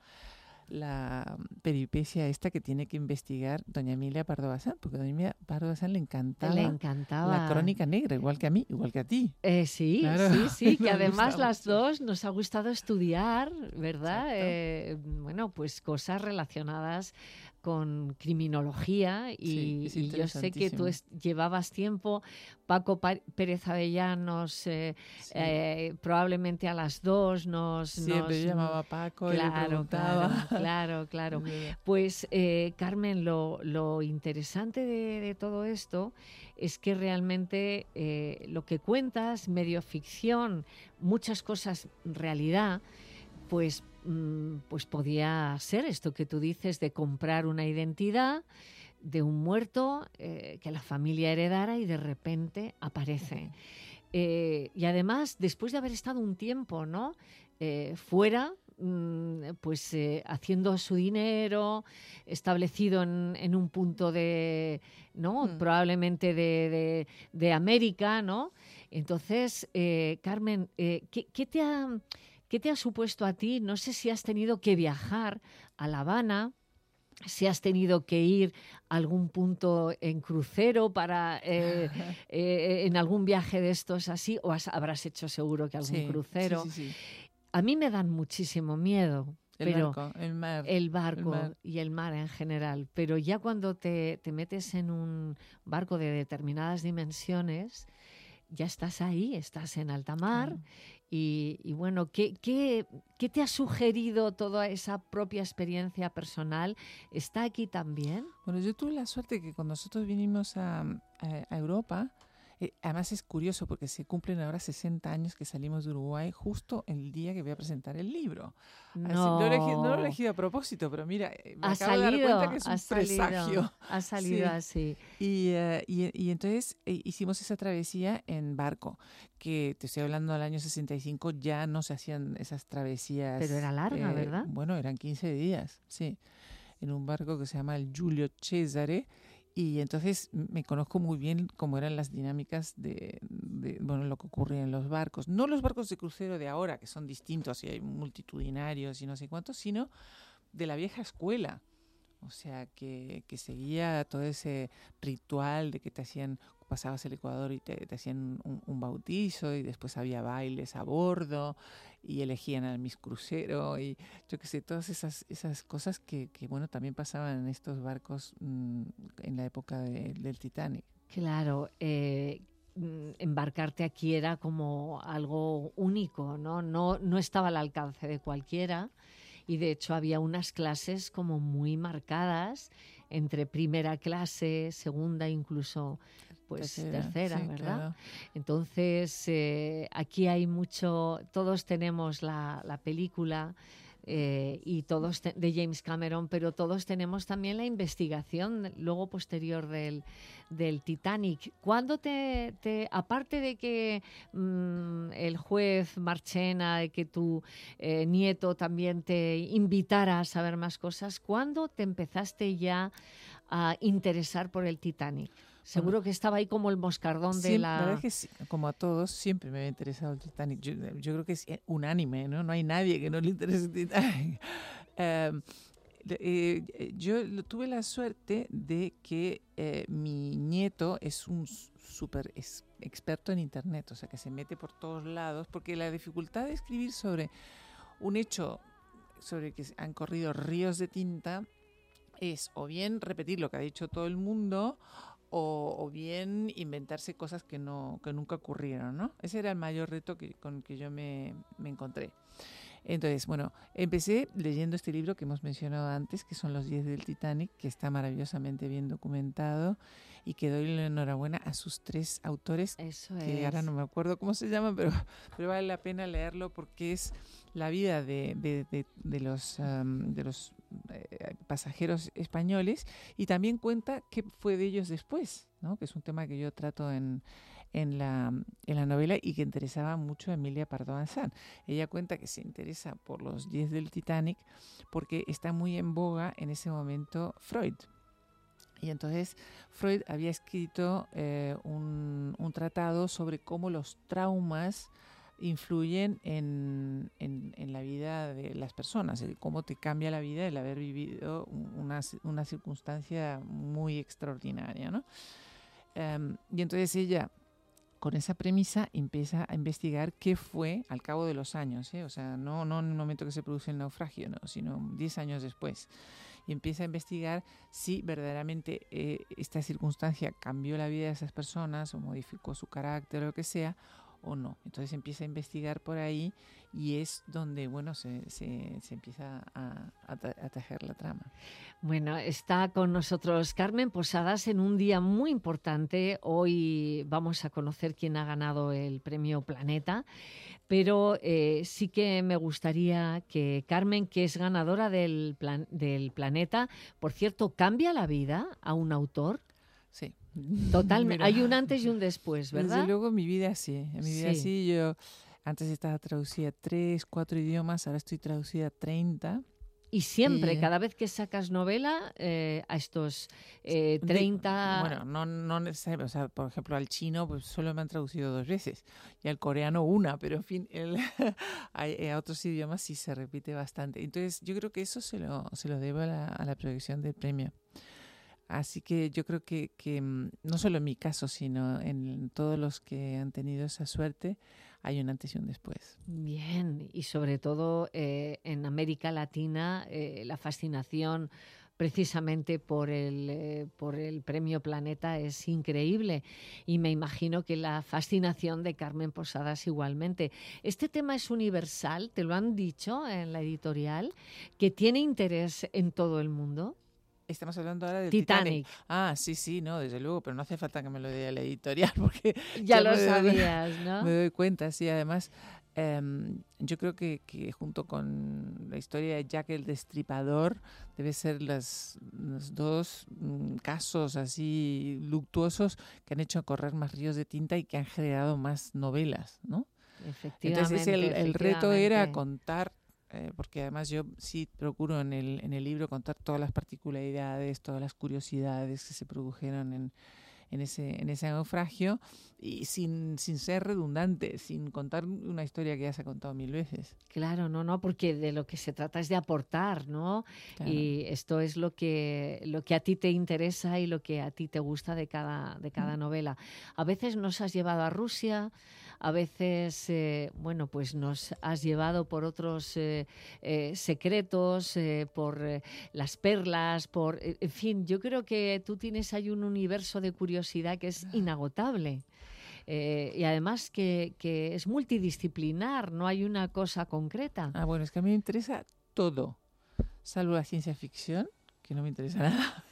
la peripecia esta que tiene que investigar doña Emilia Pardo Bazán, porque doña Emilia Pardo Bazán le encantaba, Le encantaba la crónica negra, igual que a mí, igual que a ti. Eh, sí, Claro. sí, sí, que Nos además gusta las mucho. dos nos ha gustado estudiar, ¿verdad? Eh, bueno, pues cosas relacionadas con criminología y, Sí, es y yo sé que tú interesantísimo. es- llevabas tiempo, Paco Pa- Pérez Avellanos, eh, eh, probablemente a las dos nos... Siempre nos- yo llamaba a Paco y le claro, preguntaba. Claro, claro, claro. Es verdad. Pues, eh, Carmen, lo, lo interesante de, de todo esto es que realmente eh, lo que cuentas, medio ficción, muchas cosas realidad, pues, mm, pues podía ser esto que tú dices de comprar una identidad de un muerto eh, que la familia heredara y de repente aparece. Eh, y además, después de haber estado un tiempo, ¿no? Eh, fuera, mm, pues eh, haciendo su dinero, establecido en, en un punto de, ¿no? Mm. Probablemente de, de- de América, ¿no? Entonces, eh, Carmen, eh, ¿qué, qué te ha, qué te ha supuesto a ti? No sé si has tenido que viajar a La Habana, si has tenido que ir a algún punto en crucero para eh, eh, en algún viaje de estos así, o has- habrás hecho seguro que algún Sí, crucero. sí, sí, sí. A mí me dan muchísimo miedo. El pero barco, el mar, el barco el mar. y el mar en general. Pero ya cuando te, te metes en un barco de determinadas dimensiones, ya estás ahí, estás en alta mar. Claro. Y, y bueno, ¿qué, qué, qué te ha sugerido toda esa propia experiencia personal? ¿Está aquí también? Bueno, yo tuve la suerte que cuando nosotros vinimos a, a- a Europa, eh, además es curioso porque se cumplen ahora sesenta años que salimos de Uruguay justo el día que voy a presentar el libro. Así, No. lo he elegido- no lo he elegido a propósito, pero mira, eh, me Ha acabo de dar salido, cuenta que es ha un salido, presagio. ha salido así. Y, eh, y, y entonces eh, hicimos esa travesía en barco, que te estoy hablando del año sesenta y cinco, ya no se hacían esas travesías. Pero era larga, ¿verdad? Bueno, eran quince días, sí, en un barco que se llama el Giulio Cesare. Y entonces me conozco muy bien cómo eran las dinámicas de, de, bueno, lo que ocurría en los barcos. No los barcos de crucero de ahora, que son distintos y hay multitudinarios y no sé cuántos, sino de la vieja escuela. O sea, que, que seguía todo ese ritual de que te hacían, pasabas el Ecuador y te, te hacían un, un bautizo y después había bailes a bordo y elegían al Miss Crucero y yo qué sé, todas esas, esas cosas que, que, bueno, también pasaban en estos barcos mmm, en la época de, del Titanic. Claro, eh, mm, embarcarte aquí era como algo único, ¿no? No, no estaba al alcance de cualquiera. Y de hecho había unas clases como muy marcadas entre primera clase, segunda, incluso pues Tercera, tercera, sí, ¿verdad? claro. Entonces eh, aquí hay mucho, todos tenemos la, la película eh, y todos te- de James Cameron, pero todos tenemos también la investigación luego posterior del, del Titanic. ¿Cuándo te, te aparte de que mm, el juez Marchena, de que tu eh, nieto también te invitara a saber más cosas, ¿cuándo te empezaste ya a interesar por el Titanic? Seguro Bueno, que estaba ahí como el moscardón de Siem- la... verdad que sí, como a todos, siempre me ha interesado el Titanic. Yo, yo creo que es unánime, ¿no? No hay nadie que no le interese el Titanic. Em, eh, yo lo- tuve la suerte de que eh, mi nieto es un súper es- experto en Internet, o sea, que se mete por todos lados, porque la dificultad de escribir sobre un hecho sobre el que han corrido ríos de tinta es o bien repetir lo que ha dicho todo el mundo o, o bien inventarse cosas que no que nunca ocurrieron, ¿no? Ese era el mayor reto que, con el que yo me, me encontré. Entonces, bueno, empecé leyendo este libro que hemos mencionado antes, que son Los diez del Titanic, que está maravillosamente bien documentado y que doy la enhorabuena a sus tres autores, Eso que es. ahora no me acuerdo cómo se llaman, pero, pero vale la pena leerlo porque es la vida de, de, de, de los, um, de los eh, pasajeros españoles y también cuenta qué fue de ellos después, ¿no? Que es un tema que yo trato en... En la, en la novela y que interesaba mucho a Emilia Pardo Bazán. Ella cuenta que se interesa por los diez del Titanic porque está muy en boga en ese momento Freud. Y entonces Freud había escrito eh, un, un tratado sobre cómo los traumas influyen en, en, en la vida de las personas, cómo te cambia la vida el haber vivido una, una circunstancia muy extraordinaria, ¿no? Um, y entonces ella, con esa premisa, empieza a investigar qué fue al cabo de los años, ¿eh? O sea, no, no en el momento que se produce el naufragio, no, sino diez años después. Y empieza a investigar si verdaderamente eh, esta circunstancia cambió la vida de esas personas o modificó su carácter o lo que sea, o no. Entonces empieza a investigar por ahí y es donde, bueno, se, se, se empieza a, a, a tejer la trama. Bueno, está con nosotros Carmen Posadas en un día muy importante. Hoy vamos a conocer quién ha ganado el premio Planeta, pero eh, sí que me gustaría que Carmen, que es ganadora del, plan, del Planeta, por cierto, ¿cambia la vida a un autor? Sí. Totalmente. Hay un antes y un después, ¿verdad? Desde luego mi vida sí. En mi vida Sí. sí. Yo antes estaba traducida a tres, cuatro idiomas, ahora estoy traducida a treinta. Y siempre, Y- cada vez que sacas novela, eh, a estos eh, treinta... Bueno, no, no necesariamente, o sea, por ejemplo, al chino pues solo me han traducido dos veces y al coreano una, pero en fin, el, a, a otros idiomas sí se repite bastante. Entonces yo creo que eso se lo, se lo debo a la, a la producción del premio. Así que yo creo que, que mm, no solo en mi caso, sino en todos los que han tenido esa suerte, hay un antes y un después. Bien, y sobre todo eh, en América Latina, eh, la fascinación precisamente por el, eh, por el Premio Planeta es increíble y me imagino que la fascinación de Carmen Posadas igualmente. Este tema es universal, te lo han dicho en la editorial, que tiene interés en todo el mundo. Estamos hablando ahora del Titanic. Titanic. Ah, sí, sí, no, desde luego, pero no hace falta que me lo diga la editorial porque Ya yo lo me doy- sabías, ¿no? Me doy cuenta, sí, además em, yo creo que, que junto con la historia de Jack el Destripador debe ser las, los dos mm, casos así luctuosos que han hecho correr más ríos de tinta y que han generado más novelas, ¿no? Efectivamente. Entonces el, el reto era efectivamente. contar, eh, porque además yo sí procuro en el, en el libro contar todas las particularidades, todas las curiosidades que se produjeron en, en, ese, en ese naufragio y sin, sin ser redundante, sin contar una historia que ya se ha contado mil veces. Claro, no, no, porque de lo que se trata es de aportar, ¿no? Claro. Y esto es lo que, lo que a ti te interesa y lo que a ti te gusta de cada, de cada novela. A veces nos has llevado a Rusia, a veces, eh, bueno, pues nos has llevado por otros eh, eh, secretos, eh, por eh, las perlas, por, eh, en fin, yo creo que tú tienes ahí un universo de curiosidad que es inagotable. Eh, y además que, que es multidisciplinar, no hay una cosa concreta. Ah, bueno, es que a mí me interesa todo, salvo la ciencia ficción, que no me interesa nada.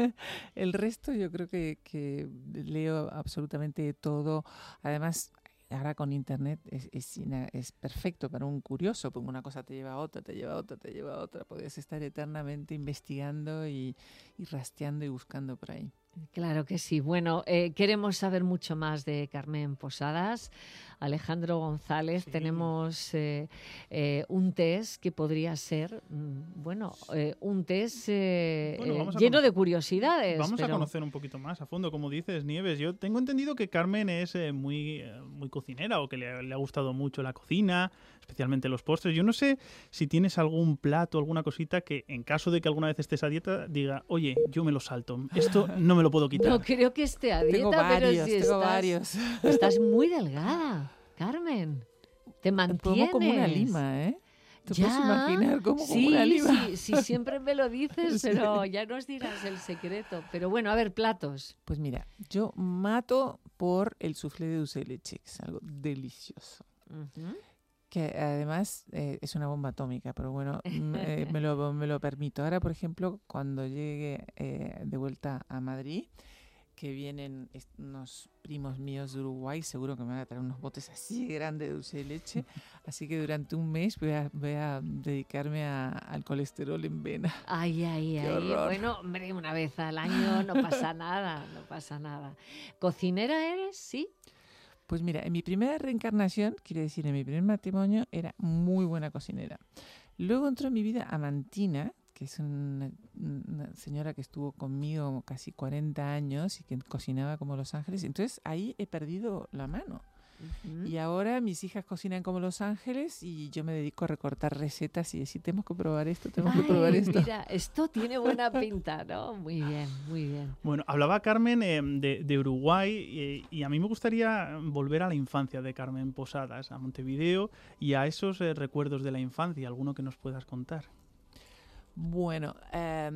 El resto yo creo que, que leo absolutamente todo. Además, ahora con internet es, es, ina- es perfecto para un curioso, porque una cosa te lleva a otra, te lleva a otra, te lleva a otra. Puedes estar eternamente investigando y, y rastreando y buscando por ahí. Claro que sí. Bueno, eh, queremos saber mucho más de Carmen Posadas. Alejandro González, Sí. tenemos eh, eh, un test que podría ser, mm, bueno, eh, un test eh, Bueno, eh, vamos a lleno conocer- de curiosidades. Vamos a pero- conocer un poquito más a fondo, como dices, Nieves. Yo tengo entendido que Carmen es eh, muy, eh, muy cocinera o que le, le ha gustado mucho la cocina, especialmente los postres. Yo no sé si tienes algún plato, alguna cosita que en caso de que alguna vez estés a dieta, diga, oye, yo me lo salto. Esto no me lo puedo quitar. No creo que esté a dieta, Tengo pero varios, si tengo estás, varios. estás muy delgada, Carmen. Te mantienes. Como como una lima, ¿eh? ¿Te Ya, puedes imaginar cómo como sí, una lima? Sí, sí, siempre me lo dices, Sí. pero ya nos dirás el secreto. Pero bueno, a ver, platos. Pues mira, yo mato por el soufflé de dulce de leche, que es algo delicioso. Ujú. que además eh, es una bomba atómica, pero bueno, eh, me, lo, me lo permito. Ahora, por ejemplo, cuando llegue eh, de vuelta a Madrid, que vienen unos primos míos de Uruguay, seguro que me van a traer unos botes así grandes de dulce de leche, así que durante un mes voy a, voy a dedicarme a, al colesterol en vena. Ay, ay, Qué ay. horror. Bueno, hombre, una vez al año no pasa nada, no pasa nada. ¿Cocinera eres? Sí. Pues mira, en mi primera reencarnación, quiere decir, en mi primer matrimonio, era muy buena cocinera. Luego entró en mi vida Amantina, que es una, una señora que estuvo conmigo casi cuarenta años y que cocinaba como Los Ángeles. Entonces ahí he perdido la mano. Uh-huh. Y ahora mis hijas cocinan como Los Ángeles y yo me dedico a recortar recetas y decir, tenemos que probar esto, tenemos Ay, que probar esto. Mira, esto tiene buena pinta, ¿no? Muy bien, muy bien. Bueno, hablaba Carmen eh, de, de Uruguay eh, y a mí me gustaría volver a la infancia de Carmen Posadas, a Montevideo y a esos eh, recuerdos de la infancia, alguno que nos puedas contar. Bueno, eh,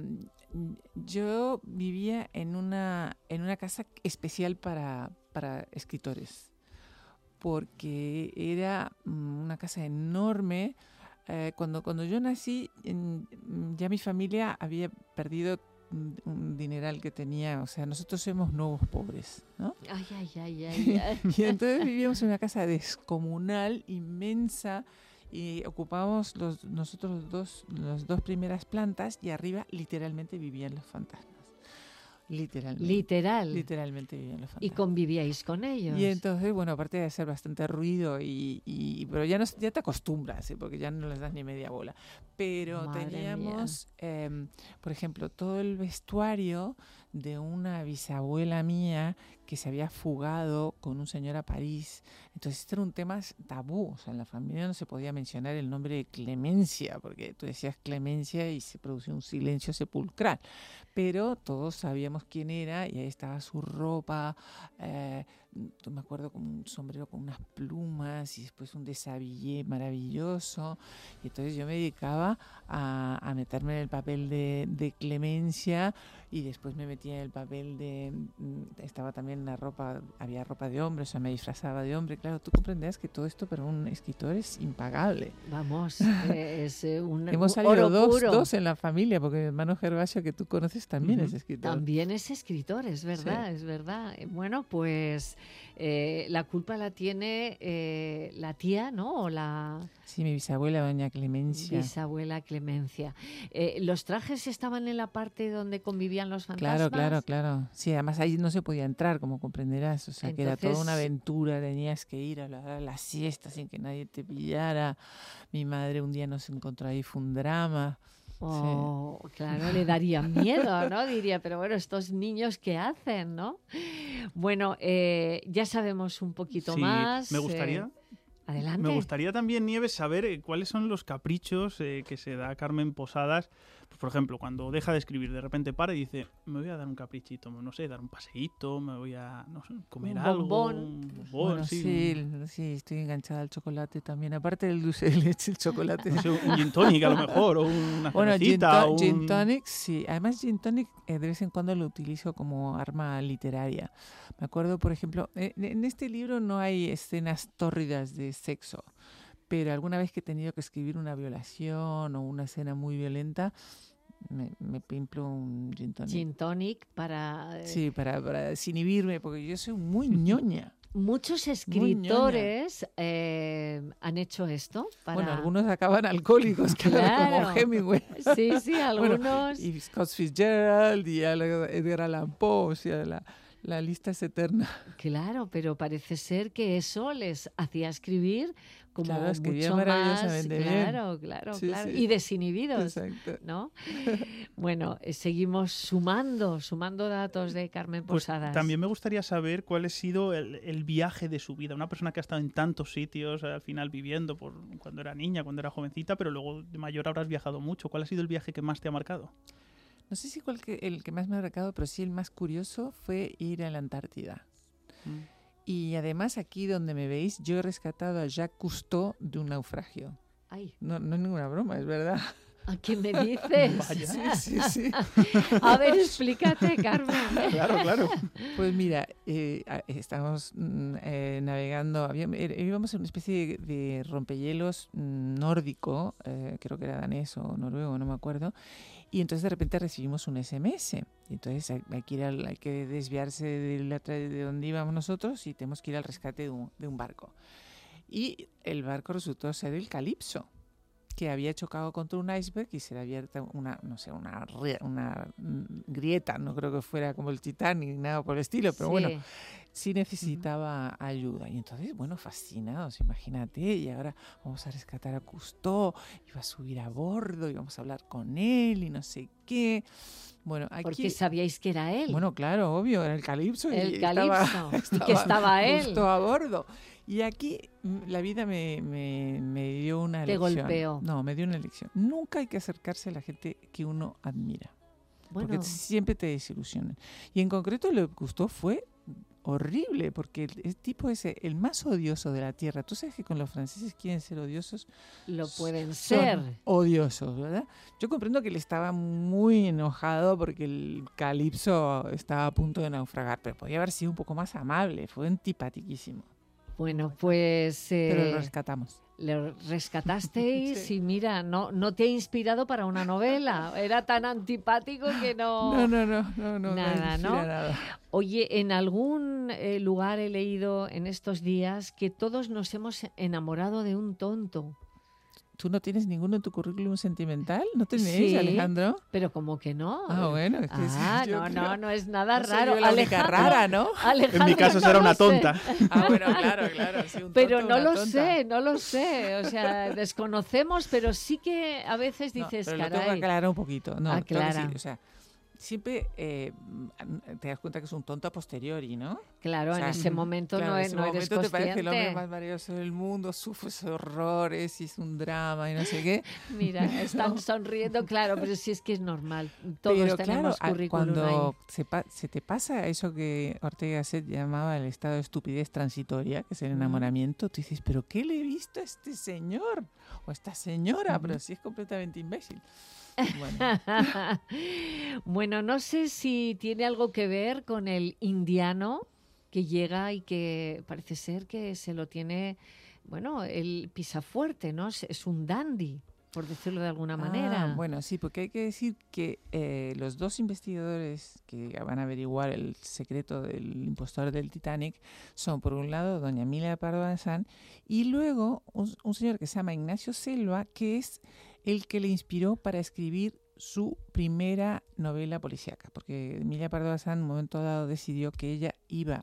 yo vivía en una, en una casa especial para, para escritores, porque era una casa enorme. Eh, cuando, cuando yo nací, en, ya mi familia había perdido un dineral que tenía, o sea, nosotros somos nuevos pobres, ¿no? Ay, ay, ay, ay, ay. Y entonces vivíamos en una casa descomunal, inmensa, y ocupábamos los, nosotros los dos, las dos primeras plantas y arriba literalmente vivían los fantasmas. Literalmente. Literal. Literalmente vivían los fantasmas. ¿Y convivíais con ellos? Y entonces, bueno, aparte de hacer bastante ruido, y, y pero ya, no, ya te acostumbras, ¿eh? Porque ya no les das ni media bola. Pero Madre teníamos, eh, por ejemplo, todo el vestuario de una bisabuela mía que se había fugado con un señor a París. Entonces, este era un tema tabú. O sea, en la familia no se podía mencionar el nombre de Clemencia, porque tú decías Clemencia y se producía un silencio sepulcral. Pero todos sabíamos quién era y ahí estaba su ropa. Eh, me acuerdo con un sombrero con unas plumas y después un deshabillé maravilloso. Y entonces yo me dedicaba a, a meterme en el papel de, de Clemencia y después me metía en el papel de... Estaba también la ropa, había ropa de hombre, o sea, me disfrazaba de hombre. Claro, tú comprenderás que todo esto para un escritor es impagable. Vamos, es un Hemos salido oro dos, puro. dos en la familia, porque mi hermano Gervasio, que tú conoces, también uh-huh. es escritor. También es escritor, es verdad, sí. es verdad. Bueno, pues eh, la culpa la tiene eh, la tía, ¿no? O la... Sí, mi bisabuela, doña Clemencia. Bisabuela Clemencia. Eh, ¿Los trajes estaban en la parte donde convivían los fantasmas? Claro, claro, claro. Sí, además ahí no se podía entrar, como comprenderás. O sea, Entonces... que era toda una aventura. Tenías que ir a la, a la siesta sin que nadie te pillara. Mi madre un día nos encontró ahí, fue un drama. Oh, sí. Claro, le daría miedo, ¿no? Diría, pero bueno, estos niños, ¿qué hacen, no? Bueno, eh, ya sabemos un poquito sí, más. Me gustaría... Eh, Adelante. Me gustaría también, Nieves, saber eh, cuáles son los caprichos eh, que se da Carmen Posadas. Pues, por ejemplo, cuando deja de escribir, de repente para y dice, me voy a dar un caprichito, no sé, dar un paseíto, me voy a no sé, comer un algo. Bombón. Un bombón. Bueno, sí, sí, un... sí, estoy enganchada al chocolate también. Aparte del dulce de leche, el chocolate. No sé, un gin tonic a lo mejor, o una bueno, cervecita. Gin, to- un... gin tonic, sí. Además, gin tonic eh, de vez en cuando lo utilizo como arma literaria. Me acuerdo, por ejemplo, eh, en este libro no hay escenas tórridas de sexo, pero alguna vez que he tenido que escribir una violación o una escena muy violenta, me, me pimplo un gin tonic. Gin tonic para... Eh... Sí, para, para desinhibirme, porque yo soy muy ñoña. Muchos escritores eh, han hecho esto. Para... Bueno, algunos acaban alcohólicos, claro, claro. como Hemingway. Sí, sí, algunos. Bueno, y Scott Fitzgerald y Edgar Allan Poe, o sea, la... La lista es eterna. Claro, pero parece ser que eso les hacía escribir como claro, mucho más, bien. claro, claro, sí, claro, sí. y desinhibidos, Exacto. ¿no? Bueno, eh, seguimos sumando, sumando datos de Carmen Posadas. Pues también me gustaría saber cuál ha sido el, el viaje de su vida. Una persona que ha estado en tantos sitios, al final viviendo por cuando era niña, cuando era jovencita, pero luego de mayor habrás viajado mucho. ¿Cuál ha sido el viaje que más te ha marcado? No sé si cuál que, el que más me ha marcado, pero sí el más curioso fue ir a la Antártida. Mm. Y además aquí donde me veis, yo he rescatado a Jacques Cousteau de un naufragio. Ay. No, no es ninguna broma, es verdad. ¿A qué me dices? Vaya. Sí, sí, sí. A ver, explícate, Carmen. Claro, claro. Pues mira, eh, estábamos mm, eh, navegando, habíamos, íbamos en una especie de, de rompehielos mm, nórdico, eh, creo que era danés o noruego, no me acuerdo, y entonces de repente recibimos un ese eme ese. Y entonces hay, hay, que ir al, hay que desviarse de, la, de donde íbamos nosotros y tenemos que ir al rescate de un, de un barco. Y el barco resultó ser el Calypso, que había chocado contra un iceberg y se le había abierto una, no sé, una, una grieta, no creo que fuera como el Titanic ni nada por el estilo, pero sí. bueno, sí necesitaba uh-huh. ayuda. Y entonces, bueno, fascinados, imagínate, y ahora vamos a rescatar a Cousteau, y va a subir a bordo, y vamos a hablar con él, y no sé qué. Bueno, aquí, porque sabíais que era él. Bueno, claro, obvio, era el Calypso. El y Calypso, estaba, y que estaba él. Justo a bordo. Y aquí la vida me, me, me dio una Te lección. Te golpeó. No, me dio una lección. Nunca hay que acercarse a la gente que uno admira. Bueno. Porque siempre te desilusionan. Y en concreto lo que gustó fue horrible, porque el, el tipo ese, el más odioso de la Tierra. Tú sabes que con los franceses quieren ser odiosos. Lo pueden son ser. Odiosos, ¿verdad? Yo comprendo que él estaba muy enojado porque el Calypso estaba a punto de naufragar, pero podía haber sido un poco más amable. Fue antipatiquísimo. Bueno, pues... Eh, Pero lo rescatamos. Lo rescatasteis sí. y mira, no, no te ha inspirado para una novela. Era tan antipático que no... No, no, no. no, no nada, no, ¿no? Nada. Oye, en algún eh, lugar he leído en estos días que todos nos hemos enamorado de un tonto. ¿Tú no tienes ninguno en tu currículum sentimental? ¿No tenéis, sí, Alejandro? Pero como que no. Ah, bueno. Es que ah, sí, no, creo, no, no es nada no raro. Soy yo la única rara, ¿no? Alejandro, en mi caso no será una sé. tonta. Ah, bueno, claro, claro. Sí, un pero tonto, no lo tonta. sé, no lo sé. O sea, desconocemos, pero sí que a veces dices, no, pero caray. Lo tengo que aclarar un poquito. No, Aclara. Sí, o sea, siempre eh, te das cuenta que es un tonto a posteriori, ¿no? Claro, o sea, en ese momento claro, no, en es, ese no momento eres te consciente. parece el hombre más maravilloso del mundo, sufres horrores y es un drama y no sé qué. Mira, están sonriendo, claro, pero sí es que es normal. Todos pero tenemos claro, currículum cuando ahí. Se, pa- se te pasa eso que Ortega Gasset llamaba el estado de estupidez transitoria, que es el enamoramiento, tú dices, ¿pero qué le he visto a este señor? O a esta señora, uh-huh. pero sí es completamente imbécil. Bueno. Bueno, no sé si tiene algo que ver con el indiano que llega y que parece ser que se lo tiene, bueno, el pisafuerte, ¿no? Es, es un dandy, por decirlo de alguna manera. Ah, bueno, sí, porque hay que decir que eh, los dos investigadores que van a averiguar el secreto del impostor del Titanic son, por un lado, doña Emilia Pardo Bazán y luego un, un señor que se llama Ignacio Selva, que es el que le inspiró para escribir su primera novela policíaca, porque Emilia Pardo Bazán en un momento dado decidió que ella iba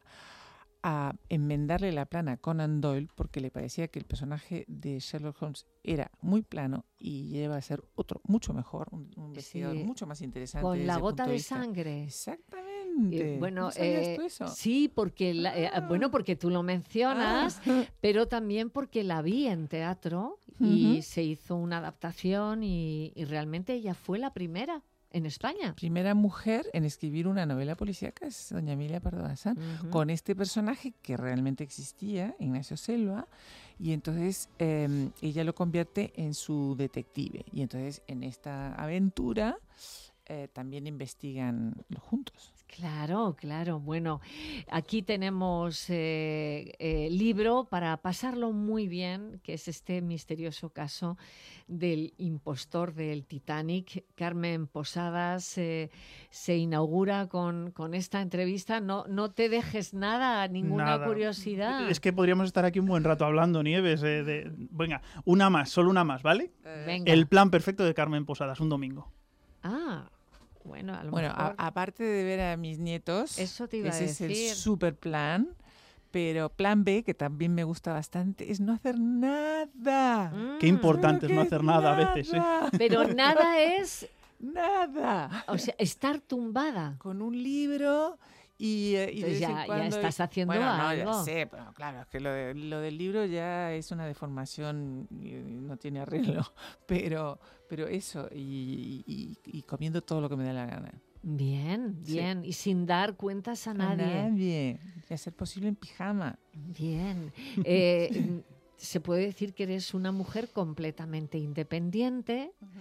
a enmendarle la plana a Conan Doyle porque le parecía que el personaje de Sherlock Holmes era muy plano y iba a ser otro mucho mejor, un, un investigador sí, mucho más interesante. Con desde la el gota punto de, de vista. sangre. Exactamente. Eh, bueno, ¿No sabías eh, tú eso? sí, porque la, eh, bueno, porque tú lo mencionas, ah. pero también porque la vi en teatro y uh-huh. se hizo una adaptación y, y realmente ella fue la primera en España. Primera mujer en escribir una novela policíaca es doña Emilia Pardo Bazán, uh-huh. con este personaje que realmente existía, Ignacio Selva, y entonces eh, ella lo convierte en su detective. Y entonces en esta aventura eh, también investigan juntos. Claro, claro. Bueno, aquí tenemos eh, eh, libro para pasarlo muy bien, que es este misterioso caso del impostor del Titanic. Carmen Posadas eh, se inaugura con, con esta entrevista. No, no te dejes nada, ninguna nada. curiosidad. Es que podríamos estar aquí un buen rato hablando, Nieves. Eh, de... Venga, una más, solo una más, ¿vale? Venga. El plan perfecto de Carmen Posadas, un domingo. Ah, bueno, a lo bueno mejor... a, aparte de ver a mis nietos, eso te iba ese a decir. es el super plan. Pero plan B, que también me gusta bastante, es no hacer nada. Mm. Qué importante es no hacer nada, nada a veces. ¿eh? Pero nada es... Nada. O sea, estar tumbada. Con un libro y, eh, y de vez ya, en cuando... ya estás haciendo bueno, algo. No, ya sé, pero claro, es que lo, de, lo del libro ya es una deformación y no tiene arreglo. Pero, pero eso, y, y, y comiendo todo lo que me da la gana. Bien, bien. Sí. Y sin dar cuentas a, a nadie. A nadie. Y a ser posible en pijama. Bien. Eh, se puede decir que eres una mujer completamente independiente, uh-huh.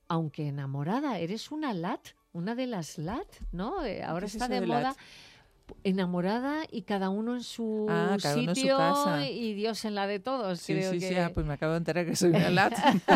aunque enamorada. Eres una lat, una de las lat, ¿no? Eh, ahora está de, de moda. lat? Enamorada y cada uno en su ah, cada sitio uno en su casa. Y Dios en la de todos. Sí, creo sí, que... sí, ah, pues me acabo de enterar que soy una lat.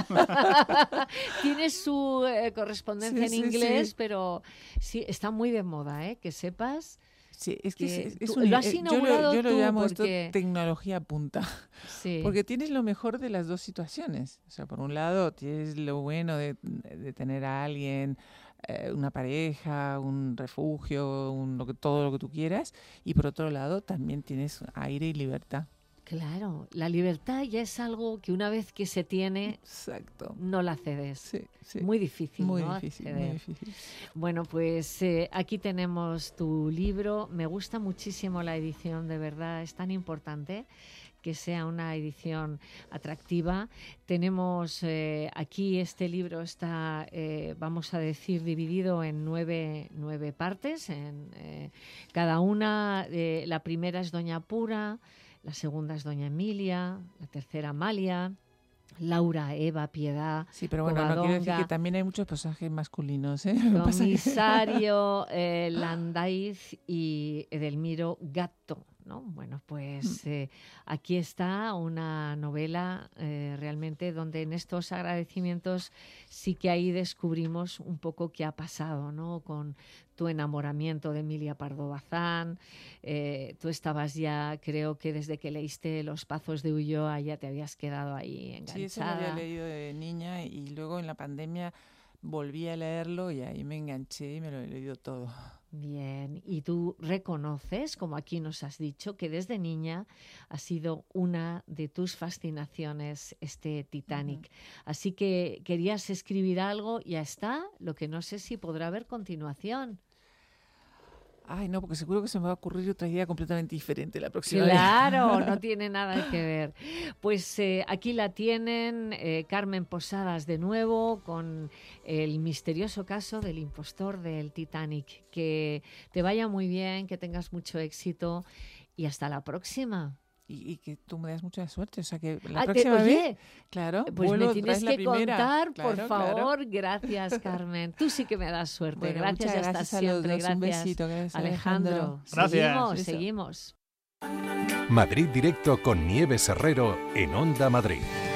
Tiene su eh, correspondencia sí, en sí, inglés, sí. pero sí, está muy de moda, ¿eh? Que sepas. Sí, es que, que es, es tú, un, lo has inaugurado yo lo, yo lo tú llamo porque... esto tecnología punta. Sí. Porque tienes lo mejor de las dos situaciones. O sea, por un lado tienes lo bueno de, de tener a alguien, eh, una pareja, un refugio, un, lo que, todo lo que tú quieras. Y por otro lado también tienes aire y libertad. Claro, la libertad ya es algo que una vez que se tiene, Exacto. no la cedes. Sí, sí. Muy difícil, muy ¿no? Difícil, acceder. muy difícil. Bueno, pues eh, aquí tenemos tu libro. Me gusta muchísimo la edición, de verdad, es tan importante que sea una edición atractiva. Tenemos eh, aquí este libro está, eh, vamos a decir, dividido en nueve, nueve partes. En, eh, cada una, eh, la primera es Doña Pura, la segunda es Doña Emilia, la tercera Amalia, Laura, Eva, Piedad, Sí, pero bueno, Covadonga, no quiero decir que también hay muchos personajes masculinos, ¿eh? Comisario, eh, Landaiz y Edelmiro Gatto, ¿no? Bueno, pues eh, aquí está una novela eh, realmente donde en estos agradecimientos sí que ahí descubrimos un poco qué ha pasado, ¿no? Con tu enamoramiento de Emilia Pardo Bazán, eh, tú estabas ya, creo que desde que leíste Los Pazos de Ulloa ya te habías quedado ahí enganchada. Sí, eso lo había leído de niña y luego en la pandemia volví a leerlo y ahí me enganché y me lo he leído todo. Bien, y tú reconoces, como aquí nos has dicho, que desde niña ha sido una de tus fascinaciones este Titanic. Uh-huh. Así que querías escribir algo, ya está, lo que no sé si podrá haber continuación. Ay, no, porque seguro que se me va a ocurrir otra idea completamente diferente la próxima claro, vez. No tiene nada que ver. Pues eh, aquí la tienen, eh, Carmen Posadas de nuevo, con el misterioso caso del impostor del Titanic. Que te vaya muy bien, que tengas mucho éxito y hasta la próxima. Y, y que tú me das mucha suerte, o sea que la ah, próxima te, vez, oye, claro, pues me tienes que contar, claro, por favor, claro. Gracias, Carmen. Tú sí que me das suerte. Bueno, gracias, gracias hasta a siempre. Los dos. Gracias, un besito, gracias, Alejandro. Alejandro. Gracias. Seguimos, seguimos. Madrid Directo con Nieves Herrero en Onda Madrid.